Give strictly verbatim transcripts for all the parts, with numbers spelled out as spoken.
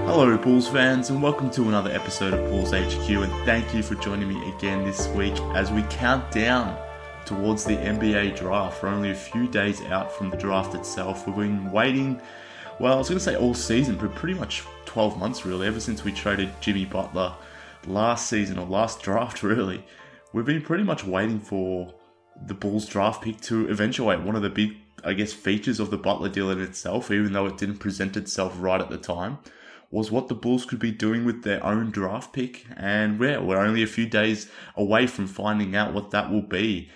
Hello Bulls fans, and welcome to another episode of Bulls H Q, and thank you for joining me again this week as we count down towards the N B A draft. We're only a few days out from the draft itself. We've been waiting, well, I was going to say all season, but pretty much twelve months really, ever since we traded Jimmy Butler last season, or last draft really. We've been pretty much waiting for the Bulls draft pick to eventuate. One of the big, I guess, features of the Butler deal in itself, even though it didn't present itself right at the time, was what the Bulls could be doing with their own draft pick. And yeah, we're only a few days away from finding out what that will be.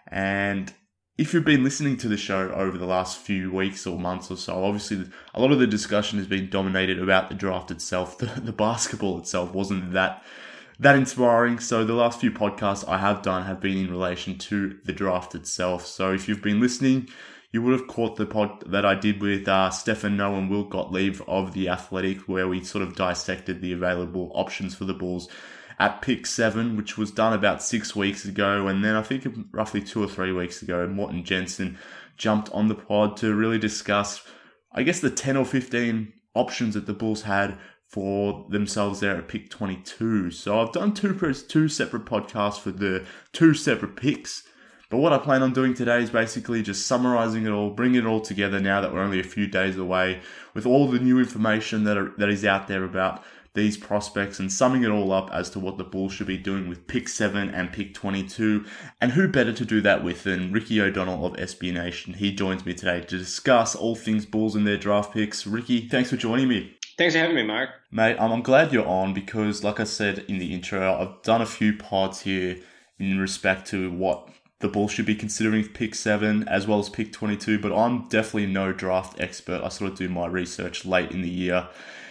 And if you've been listening to the show over the last few weeks or months or so, obviously a lot of the discussion has been dominated about the draft itself. The, the basketball itself wasn't that that inspiring. So the last few podcasts I have done have been in relation to the draft itself. So if you've been listening, you would have caught the pod that I did with uh, Stefan Noah and Will Gottlieb of The Athletic, where we sort of dissected the available options for the Bulls at pick seven, which was done about six weeks ago. And then I think roughly two or three weeks ago, Morten Jensen jumped on the pod to really discuss, I guess, the ten or fifteen options that the Bulls had for themselves there at pick twenty-two. So I've done two, two separate podcasts for the two separate picks. But what I plan on doing today is basically just summarizing it all, bringing it all together now that we're only a few days away, with all the new information that are, that is out there about these prospects, and summing it all up as to what the Bulls should be doing with pick seven and pick twenty-two. And who better to do that with than Ricky O'Donnell of S B Nation. He joins me today to discuss all things Bulls and their draft picks. Ricky, thanks for joining me. Thanks for having me, Mark. Mate, um, I'm glad you're on because, like I said in the intro, I've done a few pods here in respect to what the Bulls should be considering pick seven as well as pick twenty-two, but I'm definitely no draft expert. I sort of do my research late in the year.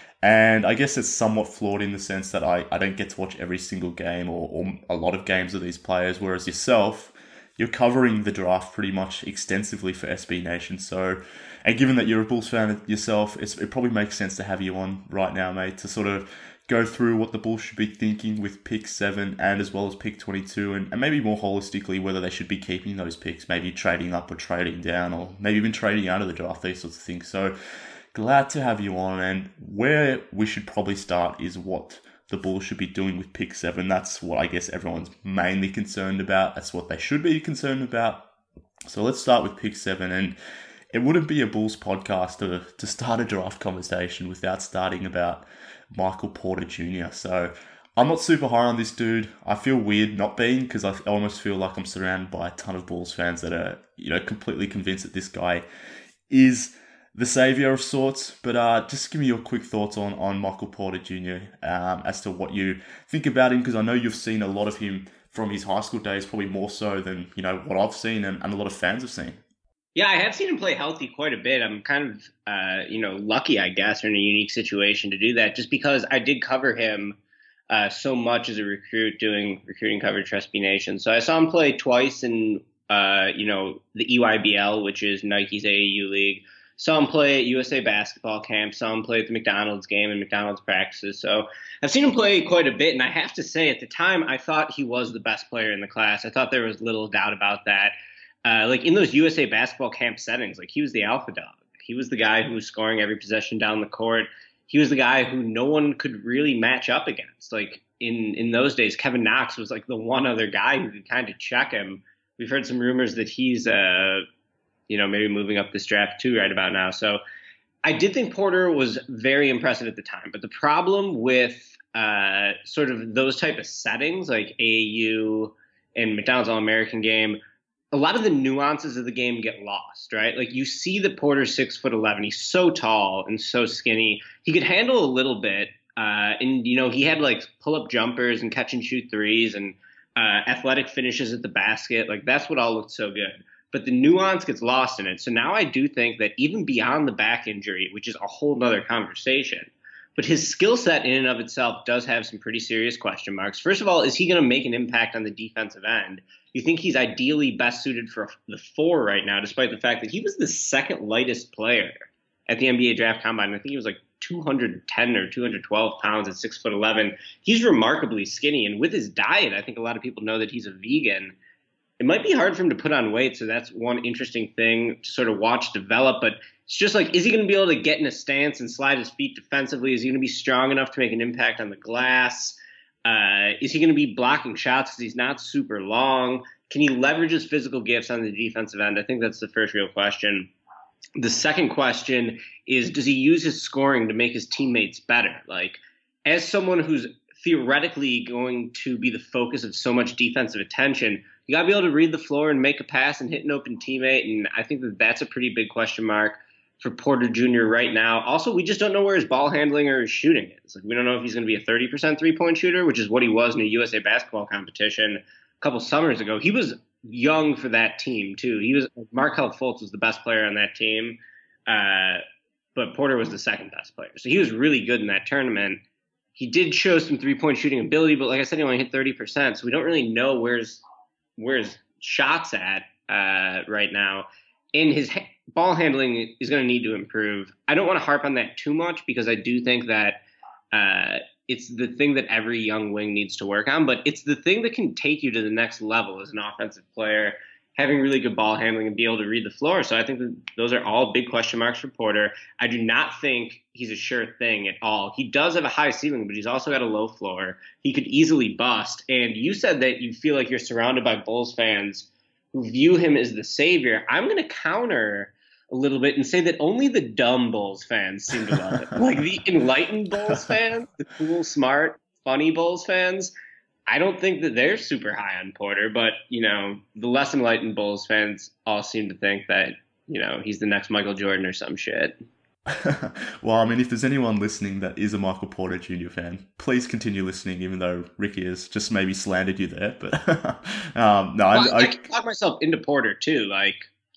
And I guess it's somewhat flawed in the sense that I, I don't get to watch every single game or, or a lot of games of these players, whereas yourself, you're covering the draft pretty much extensively for S B Nation. So, and given that you're a Bulls fan yourself, it's, it probably makes sense to have you on right now, mate, to sort of go through what the Bulls should be thinking with pick seven and as well as pick twenty-two, and, and maybe more holistically whether they should be keeping those picks, maybe trading up or trading down, or maybe even trading out of the draft, these sorts of things. So glad to have you on, and where we should probably start is what the Bulls should be doing with pick seven. That's what I guess everyone's mainly concerned about. That's what they should be concerned about. So let's start with pick seven, and it wouldn't be a Bulls podcast to, to start a draft conversation without starting about Michael Porter Junior So I'm not super high on this dude. I feel weird not being, because I almost feel like I'm surrounded by a ton of Bulls fans that are, you know, completely convinced that this guy is the savior of sorts. But uh, just give me your quick thoughts on, on Michael Porter Junior Um, as to what you think about him, because I know you've seen a lot of him from his high school days, probably more so than, you know, what I've seen and, and a lot of fans have seen. Yeah, I have seen him play healthy quite a bit. I'm kind of, uh, you know, lucky, I guess, or in a unique situation to do that, just because I did cover him uh, so much as a recruit doing recruiting coverage for S B Nation. So I saw him play twice in, uh, you know, the E Y B L, which is Nike's A A U league. Saw him play at U S A basketball camp. Saw him play at the McDonald's game and McDonald's practices. So I've seen him play quite a bit. And I have to say, at the time, I thought he was the best player in the class. I thought there was little doubt about that. Uh, like in those U S A basketball camp settings, like he was the alpha dog. He was the guy who was scoring every possession down the court. He was the guy who no one could really match up against. Like in, in those days, Kevin Knox was like the one other guy who could kind of check him. We've heard some rumors that he's, uh, you know, maybe moving up this draft too right about now. So I did think Porter was very impressive at the time. But the problem with uh, sort of those type of settings, like A A U and McDonald's All-American game, a lot of the nuances of the game get lost, right? Like you see that Porter's six foot eleven. He's so tall and so skinny. He could handle a little bit. Uh, and, you know, he had like pull up jumpers and catch and shoot threes and uh, athletic finishes at the basket. Like that's what all looked so good. But the nuance gets lost in it. So now I do think that even beyond the back injury, which is a whole nother conversation, but his skill set in and of itself does have some pretty serious question marks. First of all, is he going to make an impact on the defensive end? You think he's ideally best suited for the four right now, despite the fact that he was the second lightest player at the N B A draft combine. I think he was like two hundred ten or two hundred twelve pounds at six foot eleven. He's remarkably skinny. And with his diet, I think a lot of people know that he's a vegan. it might be hard for him to put on weight. So that's one interesting thing to sort of watch develop. But it's just like, is he going to be able to get in a stance and slide his feet defensively? Is he going to be strong enough to make an impact on the glass? Uh, is he going to be blocking shots because he's not super long? Can he leverage his physical gifts on the defensive end? I think that's the first real question. The second question is, does he use his scoring to make his teammates better? Like, as someone who's theoretically going to be the focus of so much defensive attention, you got to be able to read the floor and make a pass and hit an open teammate. And I think that that's a pretty big question mark for Porter Junior right now. Also, we just don't know where his ball handling or his shooting is. Like, we don't know if he's going to be a thirty percent three-point shooter, which is what he was in a U S A basketball competition a couple summers ago. He was young for that team, too. He was Markelle Fultz was the best player on that team, uh, but Porter was the second best player. So he was really good in that tournament. He did show some three-point shooting ability, but like I said, he only hit thirty percent, so we don't really know where's where's shots at uh, right now. And his ha- ball handling is going to need to improve. I don't want to harp on that too much because I do think that uh, it's the thing that every young wing needs to work on, but it's the thing that can take you to the next level as an offensive player, having really good ball handling and be able to read the floor. So I think that those are all big question marks for Porter. I do not think he's a sure thing at all. He does have a high ceiling, but he's also got a low floor. He could easily bust. And you said that you feel like you're surrounded by Bulls fans who view him as the savior. I'm going to counter a little bit and say that only the dumb Bulls fans seem to love it. Like the enlightened Bulls fans, the cool, smart, funny Bulls fans, I don't think that they're super high on Porter, but, you know, the less enlightened Bulls fans all seem to think that, you know, he's the next Michael Jordan or some shit. Well, I mean, if there's anyone listening that is a Michael Porter Junior fan, please continue listening, even though Ricky has just maybe slandered you there. But um, no, well, I, I, I can talk myself into Porter too. Like,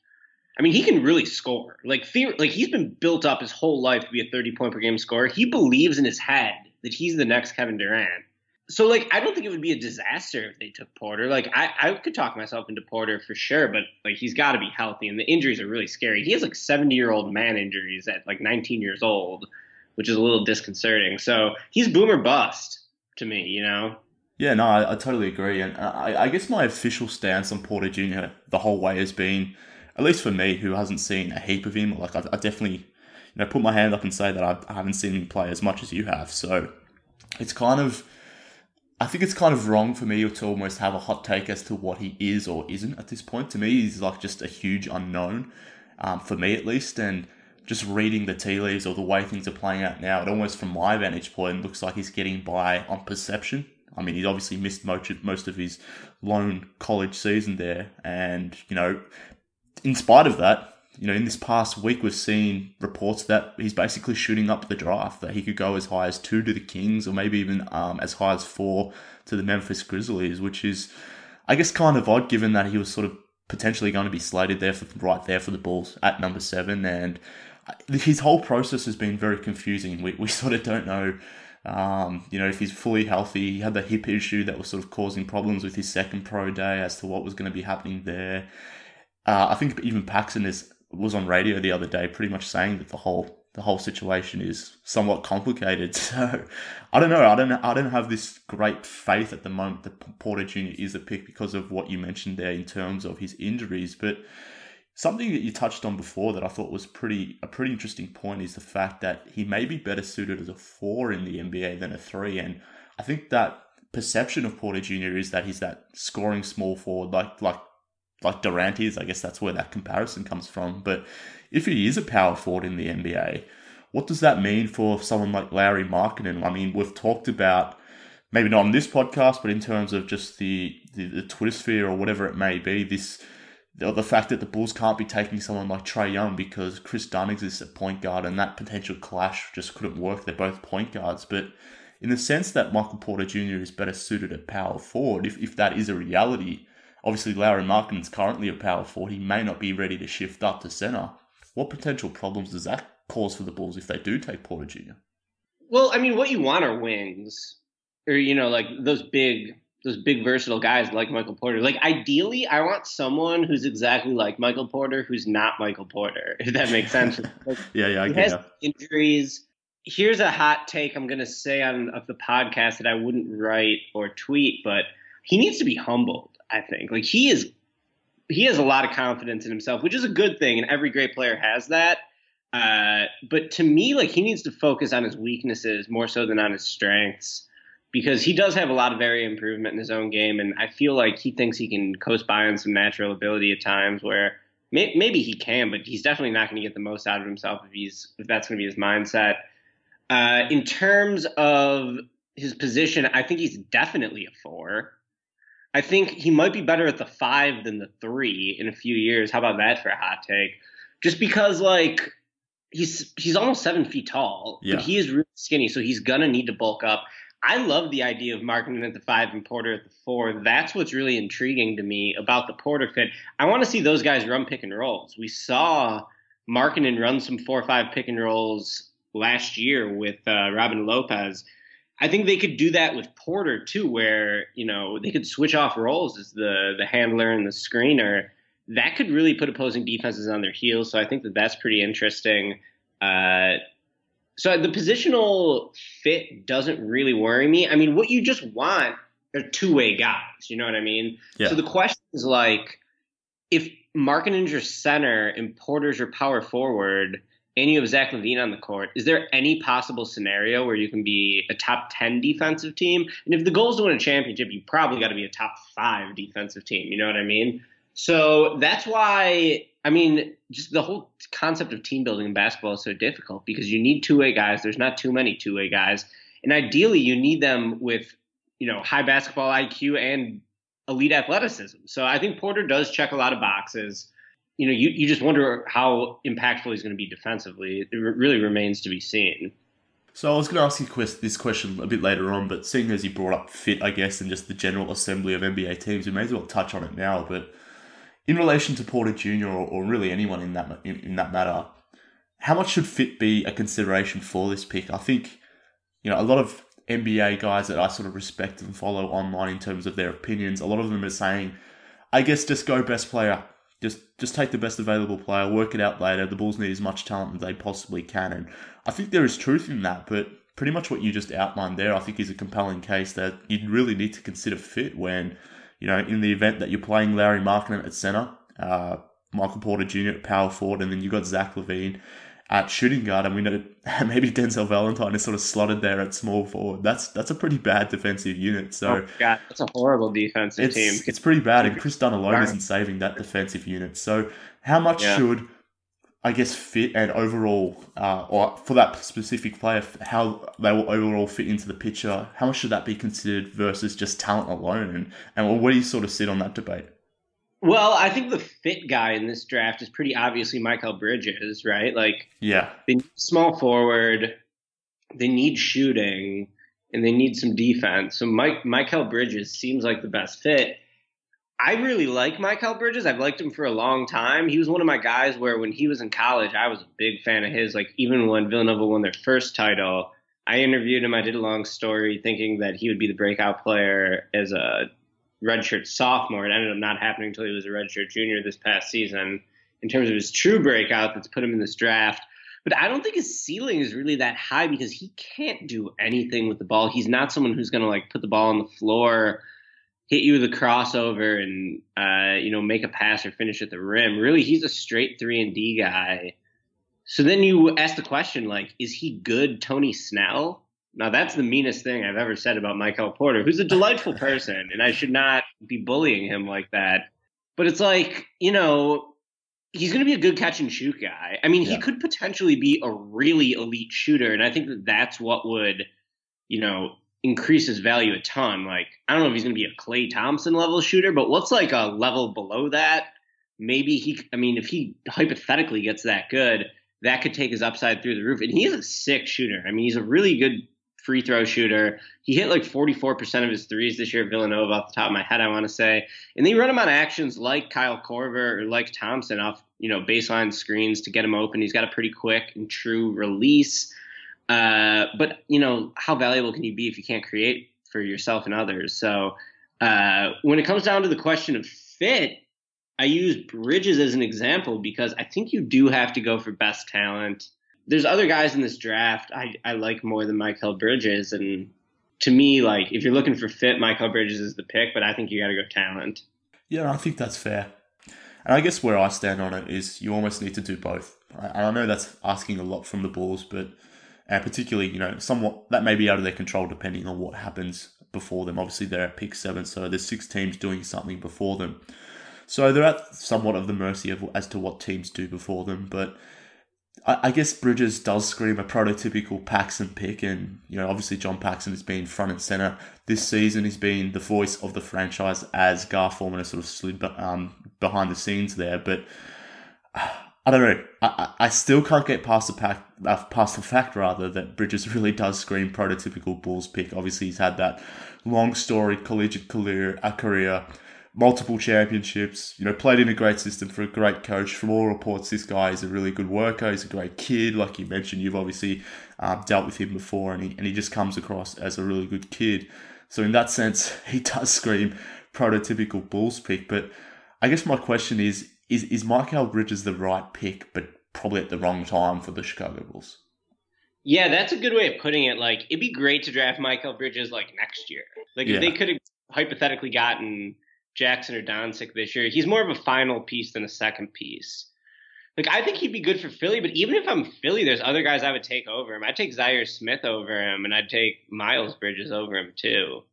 I mean, he can really score. Like, theor- like he's been built up his whole life to be a thirty point per game scorer. He believes in his head that he's the next Kevin Durant. So, like, I don't think it would be a disaster if they took Porter. Like, I, I could talk myself into Porter for sure, but, like, he's got to be healthy, and the injuries are really scary. He has, like, seventy-year-old man injuries at, like, nineteen years old, which is a little disconcerting. So he's boom or bust to me, you know? Yeah, no, I, I totally agree. And I, I guess my official stance on Porter Junior the whole way has been, at least for me, who hasn't seen a heap of him, like, I, I definitely, you know, put my hand up and say that I, I haven't seen him play as much as you have. So it's kind of... I think it's kind of wrong for me to almost have a hot take as to what he is or isn't at this point. To me, he's like just a huge unknown, um, for me at least. And just reading the tea leaves or the way things are playing out now, it almost from my vantage point looks like he's getting by on perception. I mean, he's obviously missed most of, most of his lone college season there. And, you know, in spite of that, you know, in this past week, we've seen reports that he's basically shooting up the draft, that he could go as high as two to the Kings or maybe even um, as high as four to the Memphis Grizzlies, which is, I guess, kind of odd given that he was sort of potentially going to be slated there for right there for the Bulls at number seven. And his whole process has been very confusing. We, we sort of don't know, um, you know, if he's fully healthy. He had the hip issue that was sort of causing problems with his second pro day as to what was going to be happening there. Uh, I think even Paxson is was on radio the other day pretty much saying that the whole the whole situation is somewhat complicated. So I don't know. I don't I don't have this great faith at the moment that Porter Junior is a pick because of what you mentioned there in terms of his injuries. But something that you touched on before that I thought was pretty a pretty interesting point is the fact that he may be better suited as a four in the N B A than a three. And I think that perception of Porter Junior is that he's that scoring small forward like like like Durant is. I guess that's where that comparison comes from. But if he is a power forward in the N B A, what does that mean for someone like Lauri Markkanen? I mean, we've talked about, maybe not on this podcast, but in terms of just the, the, the Twitter sphere or whatever it may be, this the, the fact that the Bulls can't be taking someone like Trae Young because Chris Dunn exists at point guard and that potential clash just couldn't work. They're both point guards. But in the sense that Michael Porter Junior is better suited at power forward, if, if that is a reality, obviously, Lauri Markkanen's currently a power forward. He may not be ready to shift up to center. What potential problems does that cause for the Bulls if they do take Porter Junior? Well, I mean, what you want are wings, or, you know, like those big, those big versatile guys like Michael Porter. Like, ideally, I want someone who's exactly like Michael Porter, who's not Michael Porter, if that makes sense. Like, yeah, yeah, I he get has it. Injuries. Here's a hot take I'm going to say on of the podcast that I wouldn't write or tweet, but he needs to be humbled. I think like he is he has a lot of confidence in himself, which is a good thing, and every great player has that. Uh, but to me, like, he needs to focus on his weaknesses more so than on his strengths, because he does have a lot of area improvement in his own game, and I feel like he thinks he can coast by on some natural ability at times where may, maybe he can, but he's definitely not going to get the most out of himself if he's if that's going to be his mindset. Uh, in terms of his position, I think he's definitely a four. I think he might be better at the five than the three in a few years. How about that for a hot take? Just because, like, he's he's almost seven feet tall, yeah. but he is really skinny, so he's gonna need to bulk up. I love the idea of Markkanen at the five and Porter at the four. That's what's really intriguing to me about the Porter fit. I want to see those guys run pick and rolls. We saw Markkanen run some four or five pick and rolls last year with uh, Robin Lopez. I think they could do that with Porter too, where, you know, they could switch off roles as the the handler and the screener. That could really put opposing defenses on their heels. So I think that that's pretty interesting. Uh, so the positional fit doesn't really worry me. I mean, what you just want are two-way guys. You know what I mean? Yeah. So the question is, like, if Markkanen's your center and Porter's your power forward, and you have Zach LaVine on the court, is there any possible scenario where you can be a top ten defensive team? And if the goal is to win a championship, you probably got to be a top five defensive team. You know what I mean? So that's why, I mean, just the whole concept of team building in basketball is so difficult, because you need two-way guys. There's not too many two-way guys. And ideally, you need them with, you know, high basketball I Q and elite athleticism. So I think Porter does check a lot of boxes. You know, you, you just wonder how impactful he's going to be defensively. It really remains to be seen. So I was going to ask you this question a bit later on, but seeing as you brought up fit, I guess, and just the general assembly of N B A teams, we may as well touch on it now. But in relation to Porter Junior or, or really anyone in that in, in that matter, how much should fit be a consideration for this pick? I think, you know, a lot of N B A guys that I sort of respect and follow online in terms of their opinions, a lot of them are saying, I guess just go best player. Just just take the best available player, work it out later. The Bulls need as much talent as they possibly can. And I think there is truth in that, but pretty much what you just outlined there, I think is a compelling case that you really need to consider fit when, you know, in the event that you're playing Lauri Markkanen at center, uh, Michael Porter Junior at power forward, and then you've got Zach LaVine at shooting guard, and we know maybe Denzel Valentine is sort of slotted there at small forward. That's that's a pretty bad defensive unit. So oh God, that's a horrible defensive it's, team. It's pretty bad, and Chris Dunn alone isn't saving that defensive unit. So how much yeah. should, I guess, fit and overall, uh, or for that specific player, how they will overall fit into the picture, how much should that be considered versus just talent alone? And, and where do you sort of sit on that debate? Well, I think the fit guy in this draft is pretty obviously Mikal Bridges, right? Like, yeah, they need small forward, they need shooting, and they need some defense. So Mike Mikal Bridges seems like the best fit. I really like Mikal Bridges. I've liked him for a long time. He was one of my guys where when he was in college, I was a big fan of his. Like, even when Villanova won their first title, I interviewed him. I did a long story thinking that he would be the breakout player as a redshirt sophomore. It ended up not happening until he was a redshirt junior this past season. In terms of his true breakout, that's put him in this draft. But I don't think his ceiling is really that high because he can't do anything with the ball. He's not someone who's going to, like, put the ball on the floor, hit you with a crossover, and uh, you know, make a pass or finish at the rim. Really, he's a straight three and D guy. So then you ask the question, like, is he good Tony Snell? Now, that's the meanest thing I've ever said about Michael Porter, who's a delightful person, and I should not be bullying him like that. But it's like, you know, he's going to be a good catch and shoot guy. I mean, yeah. he could potentially be a really elite shooter, and I think that that's what would, you know, increase his value a ton. Like, I don't know if he's going to be a Klay Thompson level shooter, but what's like a level below that? Maybe he, I mean, if he hypothetically gets that good, that could take his upside through the roof. And he is a sick shooter. I mean, he's a really good free throw shooter. He hit like forty-four percent of his threes this year at Villanova off the top of my head, I want to say. And they run him on actions like Kyle Korver or like Thompson off, you know, baseline screens to get him open. He's got a pretty quick and true release. Uh, but, you know, how valuable can you be if you can't create for yourself and others? So uh, when it comes down to the question of fit, I use Bridges as an example because I think you do have to go for best talent. There's other guys in this draft I, I like more than Mikal Bridges. And to me, like, if you're looking for fit, Mikal Bridges is the pick, but I think you got to go talent. Yeah, I think that's fair. And I guess where I stand on it is you almost need to do both. And I know that's asking a lot from the Bulls, but and particularly, you know, somewhat that may be out of their control depending on what happens before them. Obviously, they're at pick seven, so there's six teams doing something before them. So they're at somewhat of the mercy of as to what teams do before them. But I, I guess Bridges does scream a prototypical Paxson pick, and you know, obviously John Paxson has been front and center this season. He's been the voice of the franchise as Gar Forman has sort of slid um, behind the scenes there, but. I don't know. I, I still can't get past the fact, uh, past the fact rather that Bridges really does scream prototypical Bulls pick. Obviously, he's had that long storied collegiate career, a career, multiple championships. You know, played in a great system for a great coach. From all reports, this guy is a really good worker. He's a great kid, like you mentioned. You've obviously um, dealt with him before, and he and he just comes across as a really good kid. So in that sense, he does scream prototypical Bulls pick. But I guess my question is. Is is Mikal Bridges the right pick, but probably at the wrong time for the Chicago Bulls? Yeah, that's a good way of putting it. Like, it'd be great to draft Mikal Bridges like next year. Like, yeah. if they could have hypothetically gotten Jackson or Doncic this year, he's more of a final piece than a second piece. Like, I think he'd be good for Philly, but even if I'm Philly, there's other guys I would take over him. I'd take Zaire Smith over him, and I'd take Miles Bridges over him too.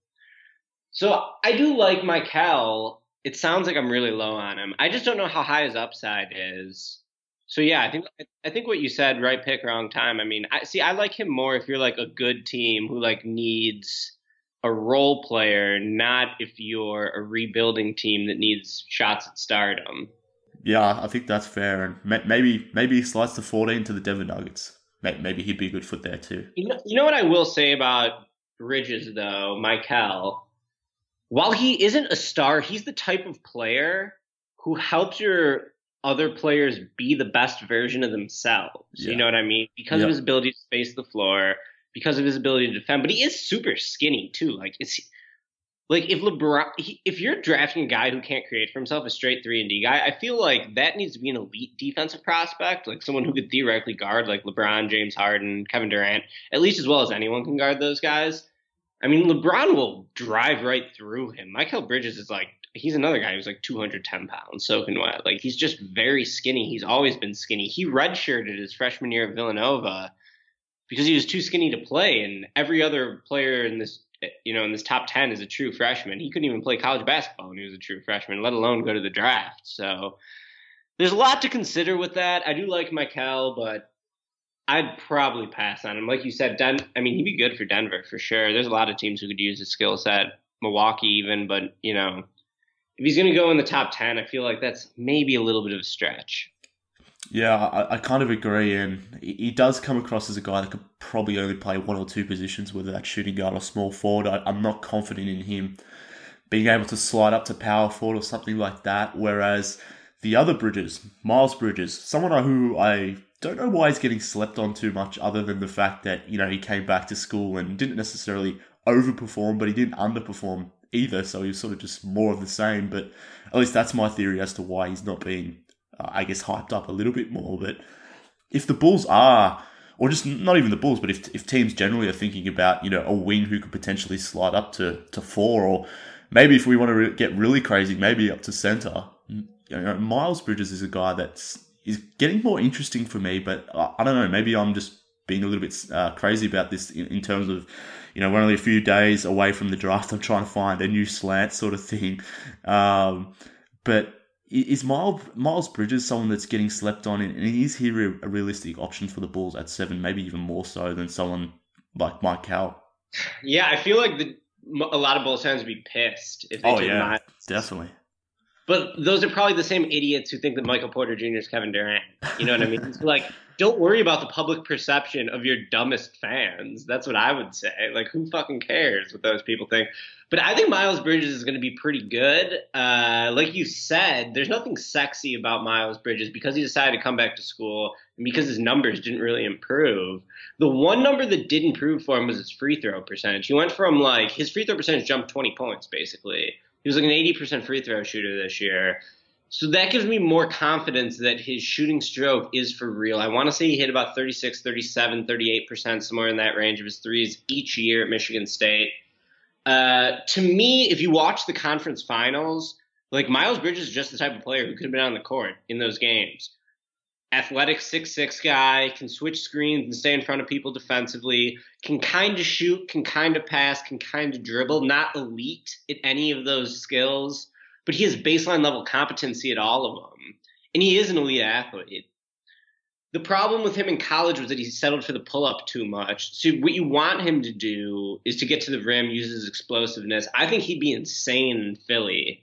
So I do like Mikal. It sounds like I'm really low on him. I just don't know how high his upside is. So yeah, I think I think what you said, right pick, wrong time. I mean, I see. I like him more if you're like a good team who like needs a role player, not if you're a rebuilding team that needs shots at stardom. Yeah, I think that's fair, and maybe maybe he slides to fourteen to the Denver Nuggets. Maybe he'd be a good fit there too. You know, you know what I will say about Bridges though, Mikal. While he isn't a star, he's the type of player who helps your other players be the best version of themselves. Yeah. You know what I mean? Because yep. of his ability to space the floor, because of his ability to defend. But he is super skinny too. Like it's like if LeBron, he, if you're drafting a guy who can't create for himself, a straight three and D guy, I feel like that needs to be an elite defensive prospect, like someone who could theoretically guard like LeBron, James Harden, Kevin Durant, at least as well as anyone can guard those guys. I mean, LeBron will drive right through him. Mikal Bridges is like, he's another guy who's like two hundred ten pounds, soaking wet. Like, he's just very skinny. He's always been skinny. He redshirted his freshman year at Villanova because he was too skinny to play. And every other player in this, you know, in this top ten is a true freshman. He couldn't even play college basketball when he was a true freshman, let alone go to the draft. So there's a lot to consider with that. I do like Mikal, but I'd probably pass on him. Like you said, Den- I mean, he'd be good for Denver for sure. There's a lot of teams who could use his skill set, Milwaukee even, but, you know, if he's going to go in the top ten, I feel like that's maybe a little bit of a stretch. Yeah, I, I kind of agree, and he does come across as a guy that could probably only play one or two positions, whether that's shooting guard or small forward. I, I'm not confident in him being able to slide up to power forward or something like that, whereas the other Bridges, Miles Bridges, someone who I don't know why he's getting slept on too much other than the fact that, you know, he came back to school and didn't necessarily overperform, but he didn't underperform either, so he was sort of just more of the same. But at least that's my theory as to why he's not being, uh, I guess, hyped up a little bit more. But if the Bulls are, or just not even the Bulls, but if if teams generally are thinking about, you know, a wing who could potentially slide up to, to four, or maybe if we want to re- get really crazy, maybe up to center, you know, Miles Bridges is a guy that's is getting more interesting for me, but I, I don't know, maybe I'm just being a little bit uh, crazy about this in, in terms of, you know, we're only a few days away from the draft. I'm trying to find a new slant sort of thing. Um, but is Miles, Miles Bridges someone that's getting slept on, and is he re- a realistic option for the Bulls at seven, maybe even more so than someone like Mikal? Yeah, I feel like the, a lot of Bulls fans would be pissed if they oh, took yeah, Miles. Definitely. But those are probably the same idiots who think that Michael Porter Junior is Kevin Durant. You know what I mean? It's like, don't worry about the public perception of your dumbest fans. That's what I would say. Like, who fucking cares what those people think? But I think Miles Bridges is going to be pretty good. Uh, like you said, there's nothing sexy about Miles Bridges because he decided to come back to school and because his numbers didn't really improve. The one number that did improve for him was his free throw percentage. He went from, like, his free throw percentage jumped twenty points, basically. He was like an eighty percent free throw shooter this year. So that gives me more confidence that his shooting stroke is for real. I want to say he hit about thirty-six, thirty-seven, thirty-eight percent, somewhere in that range of his threes each year at Michigan State. Uh, to me, if you watch the conference finals, Like Miles Bridges is just the type of player who could have been on the court in those games. Athletic six six guy, can switch screens and stay in front of people defensively, can kind of shoot, can kind of pass, can kind of dribble, not elite at any of those skills, but he has baseline level competency at all of them. And he is an elite athlete. The problem with him in college was that he settled for the pull-up too much. So what you want him to do is to get to the rim, use his explosiveness. I think he'd be insane in Philly.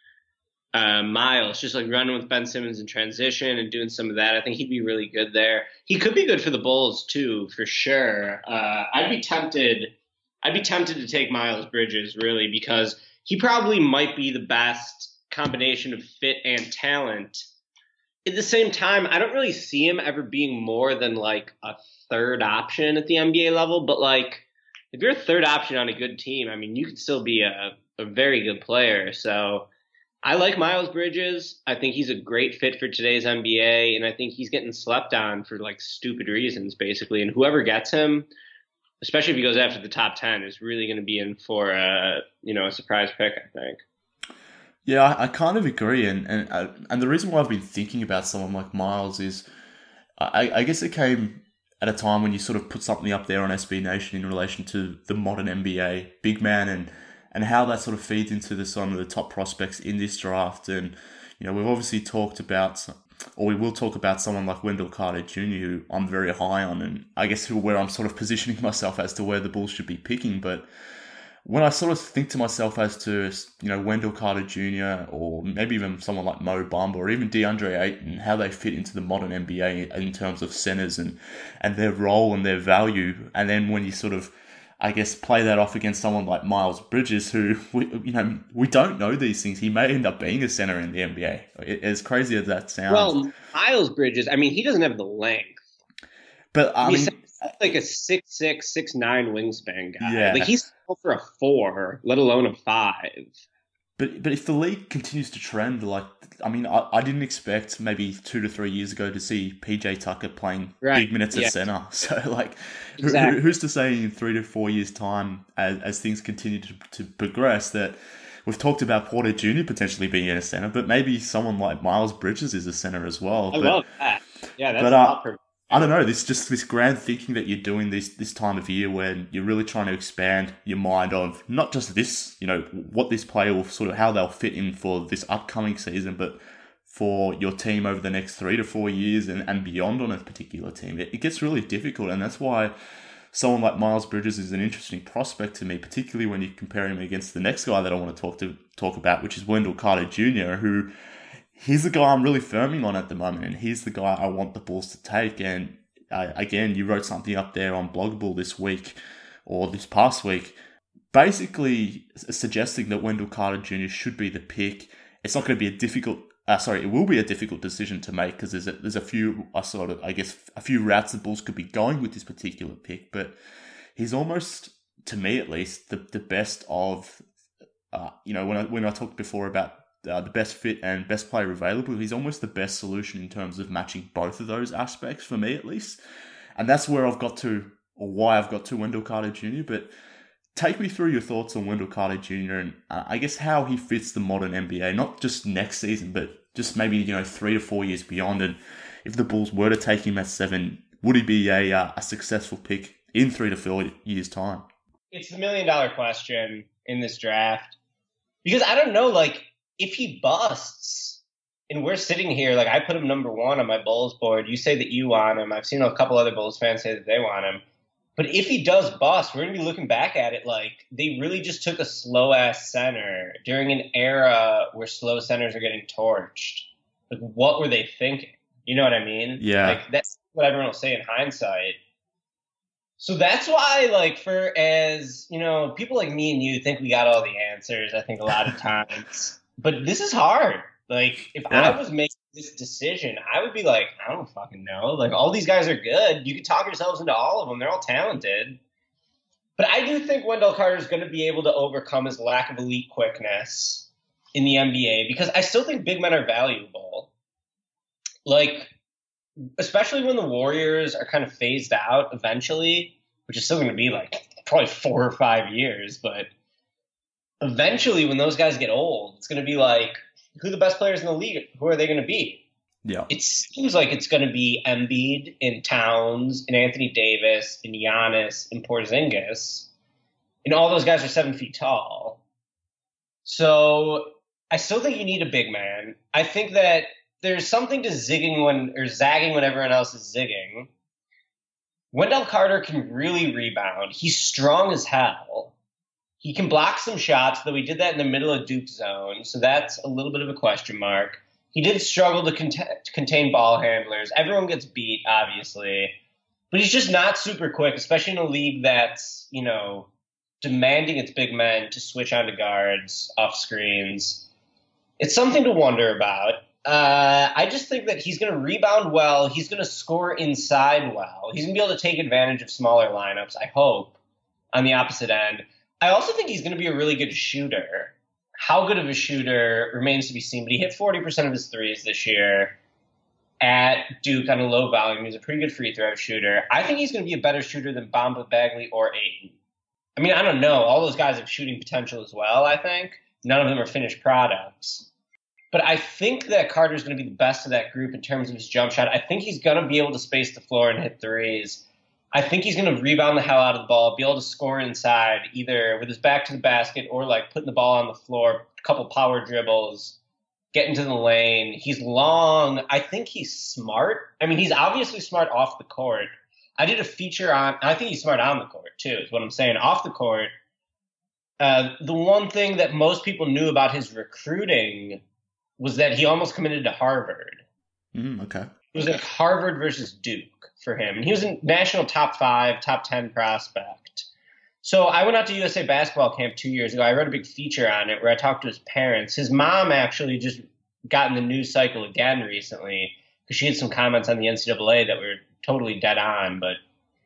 Uh, Miles, just like running with Ben Simmons in transition and doing some of that. I think he'd be really good there. He could be good for the Bulls too, for sure. Uh, I'd be tempted. I'd be tempted to take Miles Bridges really because he probably might be the best combination of fit and talent. At the same time, I don't really see him ever being more than like a third option at the N B A level. But like, if you're a third option on a good team, I mean, you could still be a, a very good player. So. I like Miles Bridges. I think he's a great fit for today's N B A, and I think he's getting slept on for like stupid reasons, basically. And whoever gets him, especially if he goes after the top ten, is really going to be in for a you know a surprise pick, I think. Yeah, I, I kind of agree, and and uh, and the reason why I've been thinking about someone like Miles is, I, I guess it came at a time when you sort of put something up there on S B Nation in relation to the modern N B A, big man, and. and how that sort of feeds into the some of the top prospects in this draft. And, you know, we've obviously talked about, or we will talk about someone like Wendell Carter Junior, who I'm very high on, and I guess who where I'm sort of positioning myself as to where the Bulls should be picking. But when I sort of think to myself as to, you know, Wendell Carter Junior, or maybe even someone like Mo Bamba, or even DeAndre Ayton, how they fit into the modern N B A in terms of centers and, and their role and their value. And then when you sort of, I guess, play that off against someone like Miles Bridges, who, we, you know, we don't know these things. He may end up being a center in the N B A. As crazy as that sounds. Well, Miles Bridges, I mean, he doesn't have the length. But, I he's mean... like a six six, six nine wingspan guy. Yeah. Like, he's for a four, let alone a five. But but if the league continues to trend, like, I mean, I, I didn't expect maybe two to three years ago to see P J Tucker playing right. big minutes yeah. at center. So, like, exactly. who, who's to say in three to four years' time, as, as things continue to, to progress, that we've talked about Porter Junior potentially being in a center, but maybe someone like Miles Bridges is a center as well. I but, love that. Yeah, that's but, uh, uh, I don't know, this just this grand thinking that you're doing this this time of year when you're really trying to expand your mind of not just this, you know, what this player will sort of, how they'll fit in for this upcoming season, but for your team over the next three to four years and, and beyond on a particular team. It, it gets really difficult, and that's why someone like Miles Bridges is an interesting prospect to me, particularly when you compare him against the next guy that I want to talk to talk about, which is Wendell Carter Junior, who... he's the guy I'm really firming on at the moment, and he's the guy I want the Bulls to take. And uh, again, you wrote something up there on Bloggable this week, or this past week, basically suggesting that Wendell Carter Junior should be the pick. It's not going to be a difficult, uh, sorry, it will be a difficult decision to make because there's a, there's a few, uh, sort of, I guess, a few routes the Bulls could be going with this particular pick. But he's almost, to me at least, the the best of, uh, you know, when I when I talked before about Uh, the best fit and best player available, he's almost the best solution in terms of matching both of those aspects for me at least. And that's where I've got to, or why I've got to Wendell Carter Junior But take me through your thoughts on Wendell Carter Junior and uh, I guess how he fits the modern N B A, not just next season, but just maybe, you know, three to four years beyond. And if the Bulls were to take him at seven, would he be a, uh, a successful pick in three to four years' time? It's the million dollar question in this draft. Because I don't know, like, if he busts and we're sitting here, like I put him number one on my Bulls board, you say that you want him. I've seen a couple other Bulls fans say that they want him. But if he does bust, we're going to be looking back at it like they really just took a slow-ass center during an era where slow centers are getting torched. Like, what were they thinking? You know what I mean? Yeah. Like, that's what everyone will say in hindsight. So that's why, like, for as, you know, people like me and you think we got all the answers, I think a lot of times. But this is hard. Like, if yeah. I was making this decision, I would be like, I don't fucking know. Like, all these guys are good. You can talk yourselves into all of them. They're all talented. But I do think Wendell Carter is going to be able to overcome his lack of elite quickness in the N B A because I still think big men are valuable. Like, especially when the Warriors are kind of phased out eventually, which is still going to be like probably four or five years, but eventually when those guys get old, it's going to be like who the best players in the league, who are they going to be? Yeah. It seems like it's going to be Embiid and Towns and Anthony Davis and Giannis and Porzingis. And all those guys are seven feet tall. So I still think you need a big man. I think that there's something to zigging when or zagging when everyone else is zigging. Wendell Carter can really rebound. He's strong as hell. He can block some shots, though he did that in the middle of Duke zone. So that's a little bit of a question mark. He did struggle to, cont- to contain ball handlers. Everyone gets beat, obviously. But he's just not super quick, especially in a league that's, you know, demanding its big men to switch onto guards, off screens. It's something to wonder about. Uh, I just think that he's going to rebound well. He's going to score inside well. He's going to be able to take advantage of smaller lineups, I hope, on the opposite end. I also think he's going to be a really good shooter. How good of a shooter remains to be seen, but he hit forty percent of his threes this year at Duke on a low volume. He's a pretty good free throw shooter. I think he's going to be a better shooter than Bamba Bagley or Ayton. I mean, I don't know. All those guys have shooting potential as well, I think. None of them are finished products. But I think that Carter's going to be the best of that group in terms of his jump shot. I think he's going to be able to space the floor and hit threes. I think he's going to rebound the hell out of the ball, be able to score inside, either with his back to the basket or like putting the ball on the floor, a couple power dribbles, get into the lane. He's long. I think he's smart. I mean, he's obviously smart off the court. I did a feature on, I think he's smart on the court too, is what I'm saying. Off the court, uh, the one thing that most people knew about his recruiting was that he almost committed to Harvard. Mm, okay. It was like Harvard versus Duke for him. And he was a national top five, top ten prospect. So I went out to U S A basketball camp two years ago. I wrote a big feature on it where I talked to his parents. His mom actually just got in the news cycle again recently because she had some comments on the N C double A that were totally dead on. But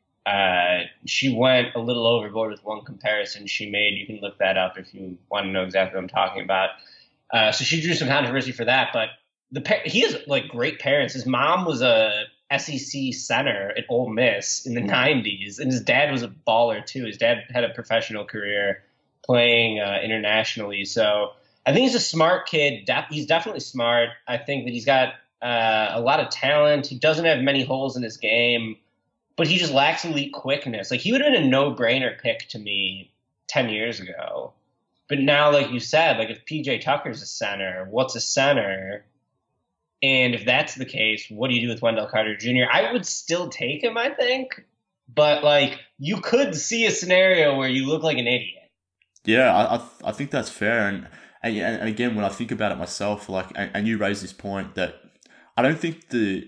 uh, she went a little overboard with one comparison she made. You can look that up if you want to know exactly what I'm talking about. Uh, so she drew some controversy for that. But the he has like great parents. His mom was a S E C center at Ole Miss in the nineties, and his dad was a baller too. His dad had a professional career playing uh, internationally. So I think he's a smart kid. De- he's definitely smart. I think that he's got uh, a lot of talent. He doesn't have many holes in his game, but he just lacks elite quickness. Like he would have been a no-brainer pick to me ten years ago. But now, like you said, like if P J Tucker's a center, what's a center? And if that's the case, what do you do with Wendell Carter Junior? I would still take him, I think. But, like, you could see a scenario where you look like an idiot. Yeah, I I, I think that's fair. And, and and again, when I think about it myself, like, and, and you raise this point that I don't think the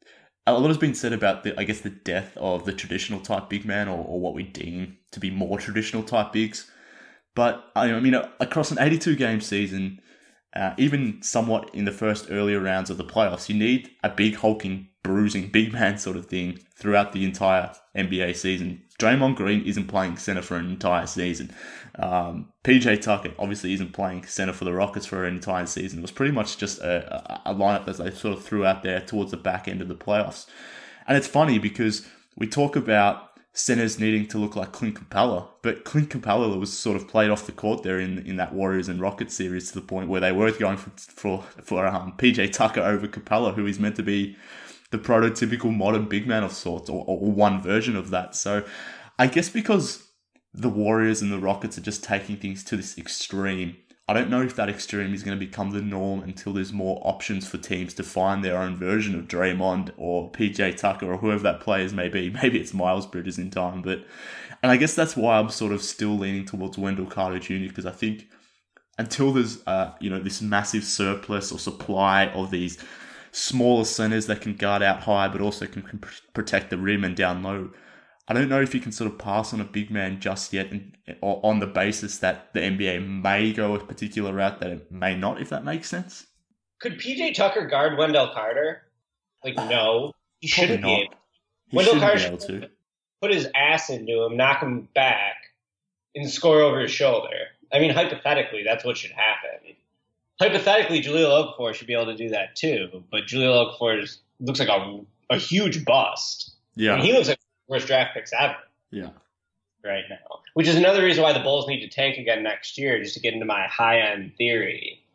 a lot has been said about the I guess the death of the traditional type big man, or, or what we deem to be more traditional type bigs. But I mean, across an eighty-two game season, uh, even somewhat in the first earlier rounds of the playoffs, you need a big hulking, bruising big man sort of thing throughout the entire N B A season. Draymond Green isn't playing center for an entire season. Um, P J Tucker obviously isn't playing center for the Rockets for an entire season. It was pretty much just a, a, a lineup that they sort of threw out there towards the back end of the playoffs. And it's funny because we talk about centers needing to look like Clint Capella, but Clint Capella was sort of played off the court there in in that Warriors and Rockets series to the point where they were going for for, for um, P J Tucker over Capella, who is meant to be the prototypical modern big man of sorts, or, or one version of that. So I guess because the Warriors and the Rockets are just taking things to this extreme, I don't know if that extreme is going to become the norm until there's more options for teams to find their own version of Draymond or P J Tucker or whoever that players may be. Maybe it's Miles Bridges in time, but and I guess that's why I'm sort of still leaning towards Wendell Carter Junior because I think until there's uh, you know this massive surplus or supply of these smaller centers that can guard out high but also can, can protect the rim and down low, I don't know if you can sort of pass on a big man just yet, and, or on the basis that the N B A may go a particular route that it may not, if that makes sense. Could P J Tucker guard Wendell Carter? Like, no. He shouldn't be able. He Wendell shouldn't Carter be able should to. Put his ass into him, knock him back, and score over his shoulder. I mean, hypothetically, that's what should happen. Hypothetically, Jahlil Okafor should be able to do that too, but Jahlil Okafor is, looks like a, a huge bust. Yeah. I mean, he looks like worst draft picks ever. Yeah. Right now. Which is another reason why the Bulls need to tank again next year, just to get into my high-end theory.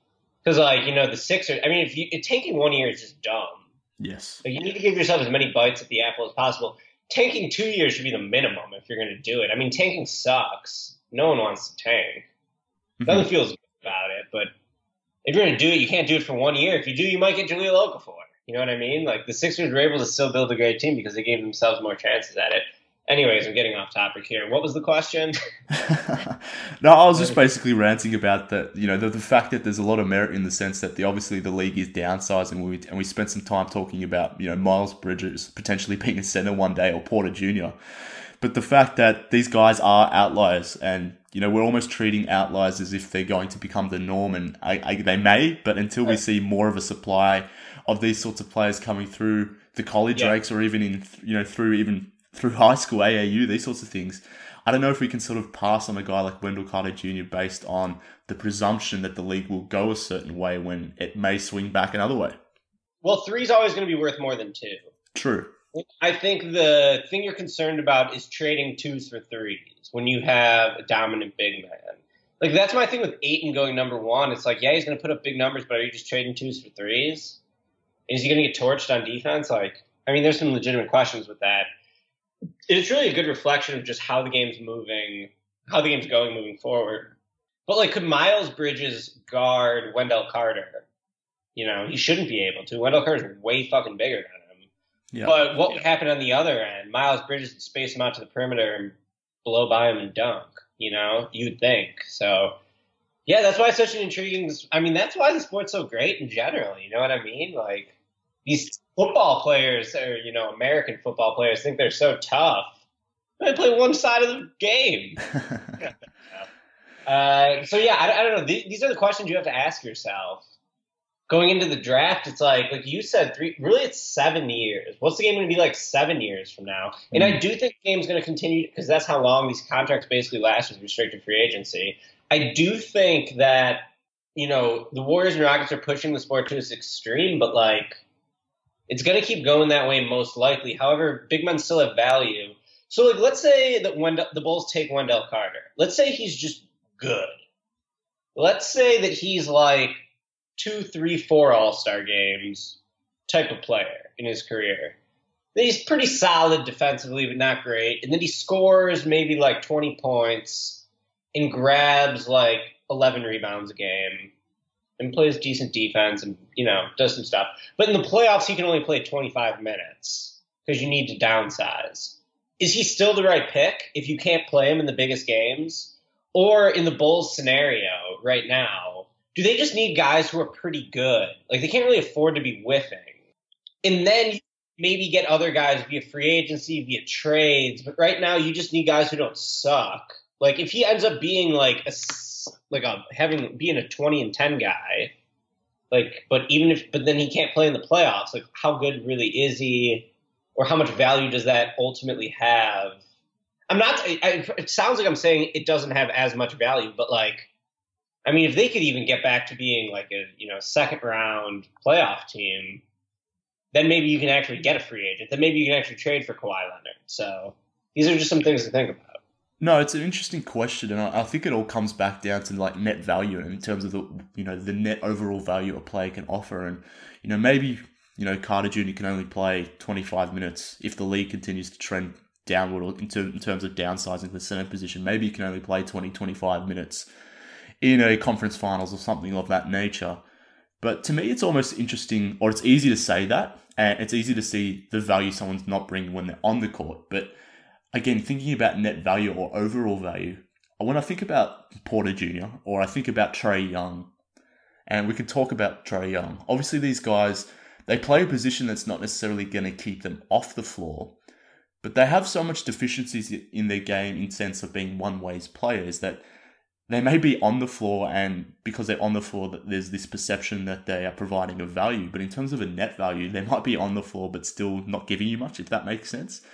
Because, like, you know, the Sixers, I mean, if you if tanking one year is just dumb. Yes. Like, you need to give yourself as many bites at the apple as possible. Tanking two years should be the minimum if you're going to do it. I mean, tanking sucks. No one wants to tank. Mm-hmm. Nothing feels good about it, but if you're going to do it, you can't do it for one year. If you do, you might get Jahlil Okafor. You know what I mean? Like, the Sixers were able to still build a great team because they gave themselves more chances at it. Anyways, I'm getting off topic here. What was the question? No, I was just basically ranting about that. You know, the, the fact that there's a lot of merit in the sense that the obviously the league is downsizing, we, and we spent some time talking about, you know, Miles Bridges potentially being a center one day, or Porter Junior But the fact that these guys are outliers, and you know, we're almost treating outliers as if they're going to become the norm, and I, I, they may, but until we see more of a supply of these sorts of players coming through the college yeah. ranks, or even in, you know, through even through high school, A A U, these sorts of things, I don't know if we can sort of pass on a guy like Wendell Carter Junior based on the presumption that the league will go a certain way when it may swing back another way. Well, three's always going to be worth more than two. True. I think the thing you're concerned about is trading twos for threes when you have a dominant big man. Like, that's my thing with Ayton going number one. It's like, yeah, he's going to put up big numbers, but are you just trading twos for threes? Is he going to get torched on defense? Like, I mean, there's some legitimate questions with that. It's really a good reflection of just how the game's moving, how the game's going moving forward. But, like, could Miles Bridges guard Wendell Carter? You know, he shouldn't be able to. Wendell Carter's way fucking bigger than him. Yeah. But what would happen on the other end? Miles Bridges would space him out to the perimeter and blow by him and dunk, you know? You'd think. So, yeah, that's why it's such an intriguing – I mean, that's why the sport's so great in general, you know what I mean? Like, these football players, or, you know, American football players think they're so tough. They play one side of the game. uh, so, yeah, I, I don't know. These are the questions you have to ask yourself. Going into the draft, it's like, like you said, three. Really, it's seven years. What's the game going to be like seven years from now? And mm. I do think the game's going to continue, because that's how long these contracts basically last with restricted free agency. I do think that, you know, the Warriors and Rockets are pushing the sport to its extreme, but, like, it's going to keep going that way most likely. However, big men still have value. So, like, let's say that Wendell, the Bulls take Wendell Carter. Let's say he's just good. Let's say that he's, like, two, three, four All-Star games type of player in his career. He's pretty solid defensively, but not great. And then he scores maybe like twenty points and grabs like eleven rebounds a game and plays decent defense and, you know, does some stuff. But in the playoffs, he can only play twenty-five minutes because you need to downsize. Is he still the right pick if you can't play him in the biggest games? Or in the Bulls scenario right now, do they just need guys who are pretty good? Like, they can't really afford to be whiffing. And then you maybe get other guys via free agency, via trades. But right now, you just need guys who don't suck. Like, if he ends up being like a, like a, having, being a twenty and ten guy, like, but even if, but then he can't play in the playoffs, like, how good really is he? Or how much value does that ultimately have? I'm not, I, it sounds like I'm saying it doesn't have as much value, but like, I mean, if they could even get back to being like a, you know, second round playoff team, then maybe you can actually get a free agent. Then maybe you can actually trade for Kawhi Leonard. So these are just some things to think about. No, it's an interesting question, and I think it all comes back down to like net value in terms of the, you know, the net overall value a player can offer. And, you know, maybe, you know, Carter Junior can only play twenty-five minutes if the league continues to trend downward in, ter- in terms of downsizing the center position. Maybe you can only play twenty, twenty-five minutes in a conference finals or something of that nature. But to me, it's almost interesting, or it's easy to say that, and it's easy to see the value someone's not bringing when they're on the court. But again, thinking about net value or overall value, when I think about Porter Junior or I think about Trae Young, and we can talk about Trae Young, obviously these guys, they play a position that's not necessarily going to keep them off the floor, but they have so much deficiencies in their game in sense of being one-ways players that they may be on the floor, and because they're on the floor, there's this perception that they are providing a value. But in terms of a net value, they might be on the floor, but still not giving you much, if that makes sense.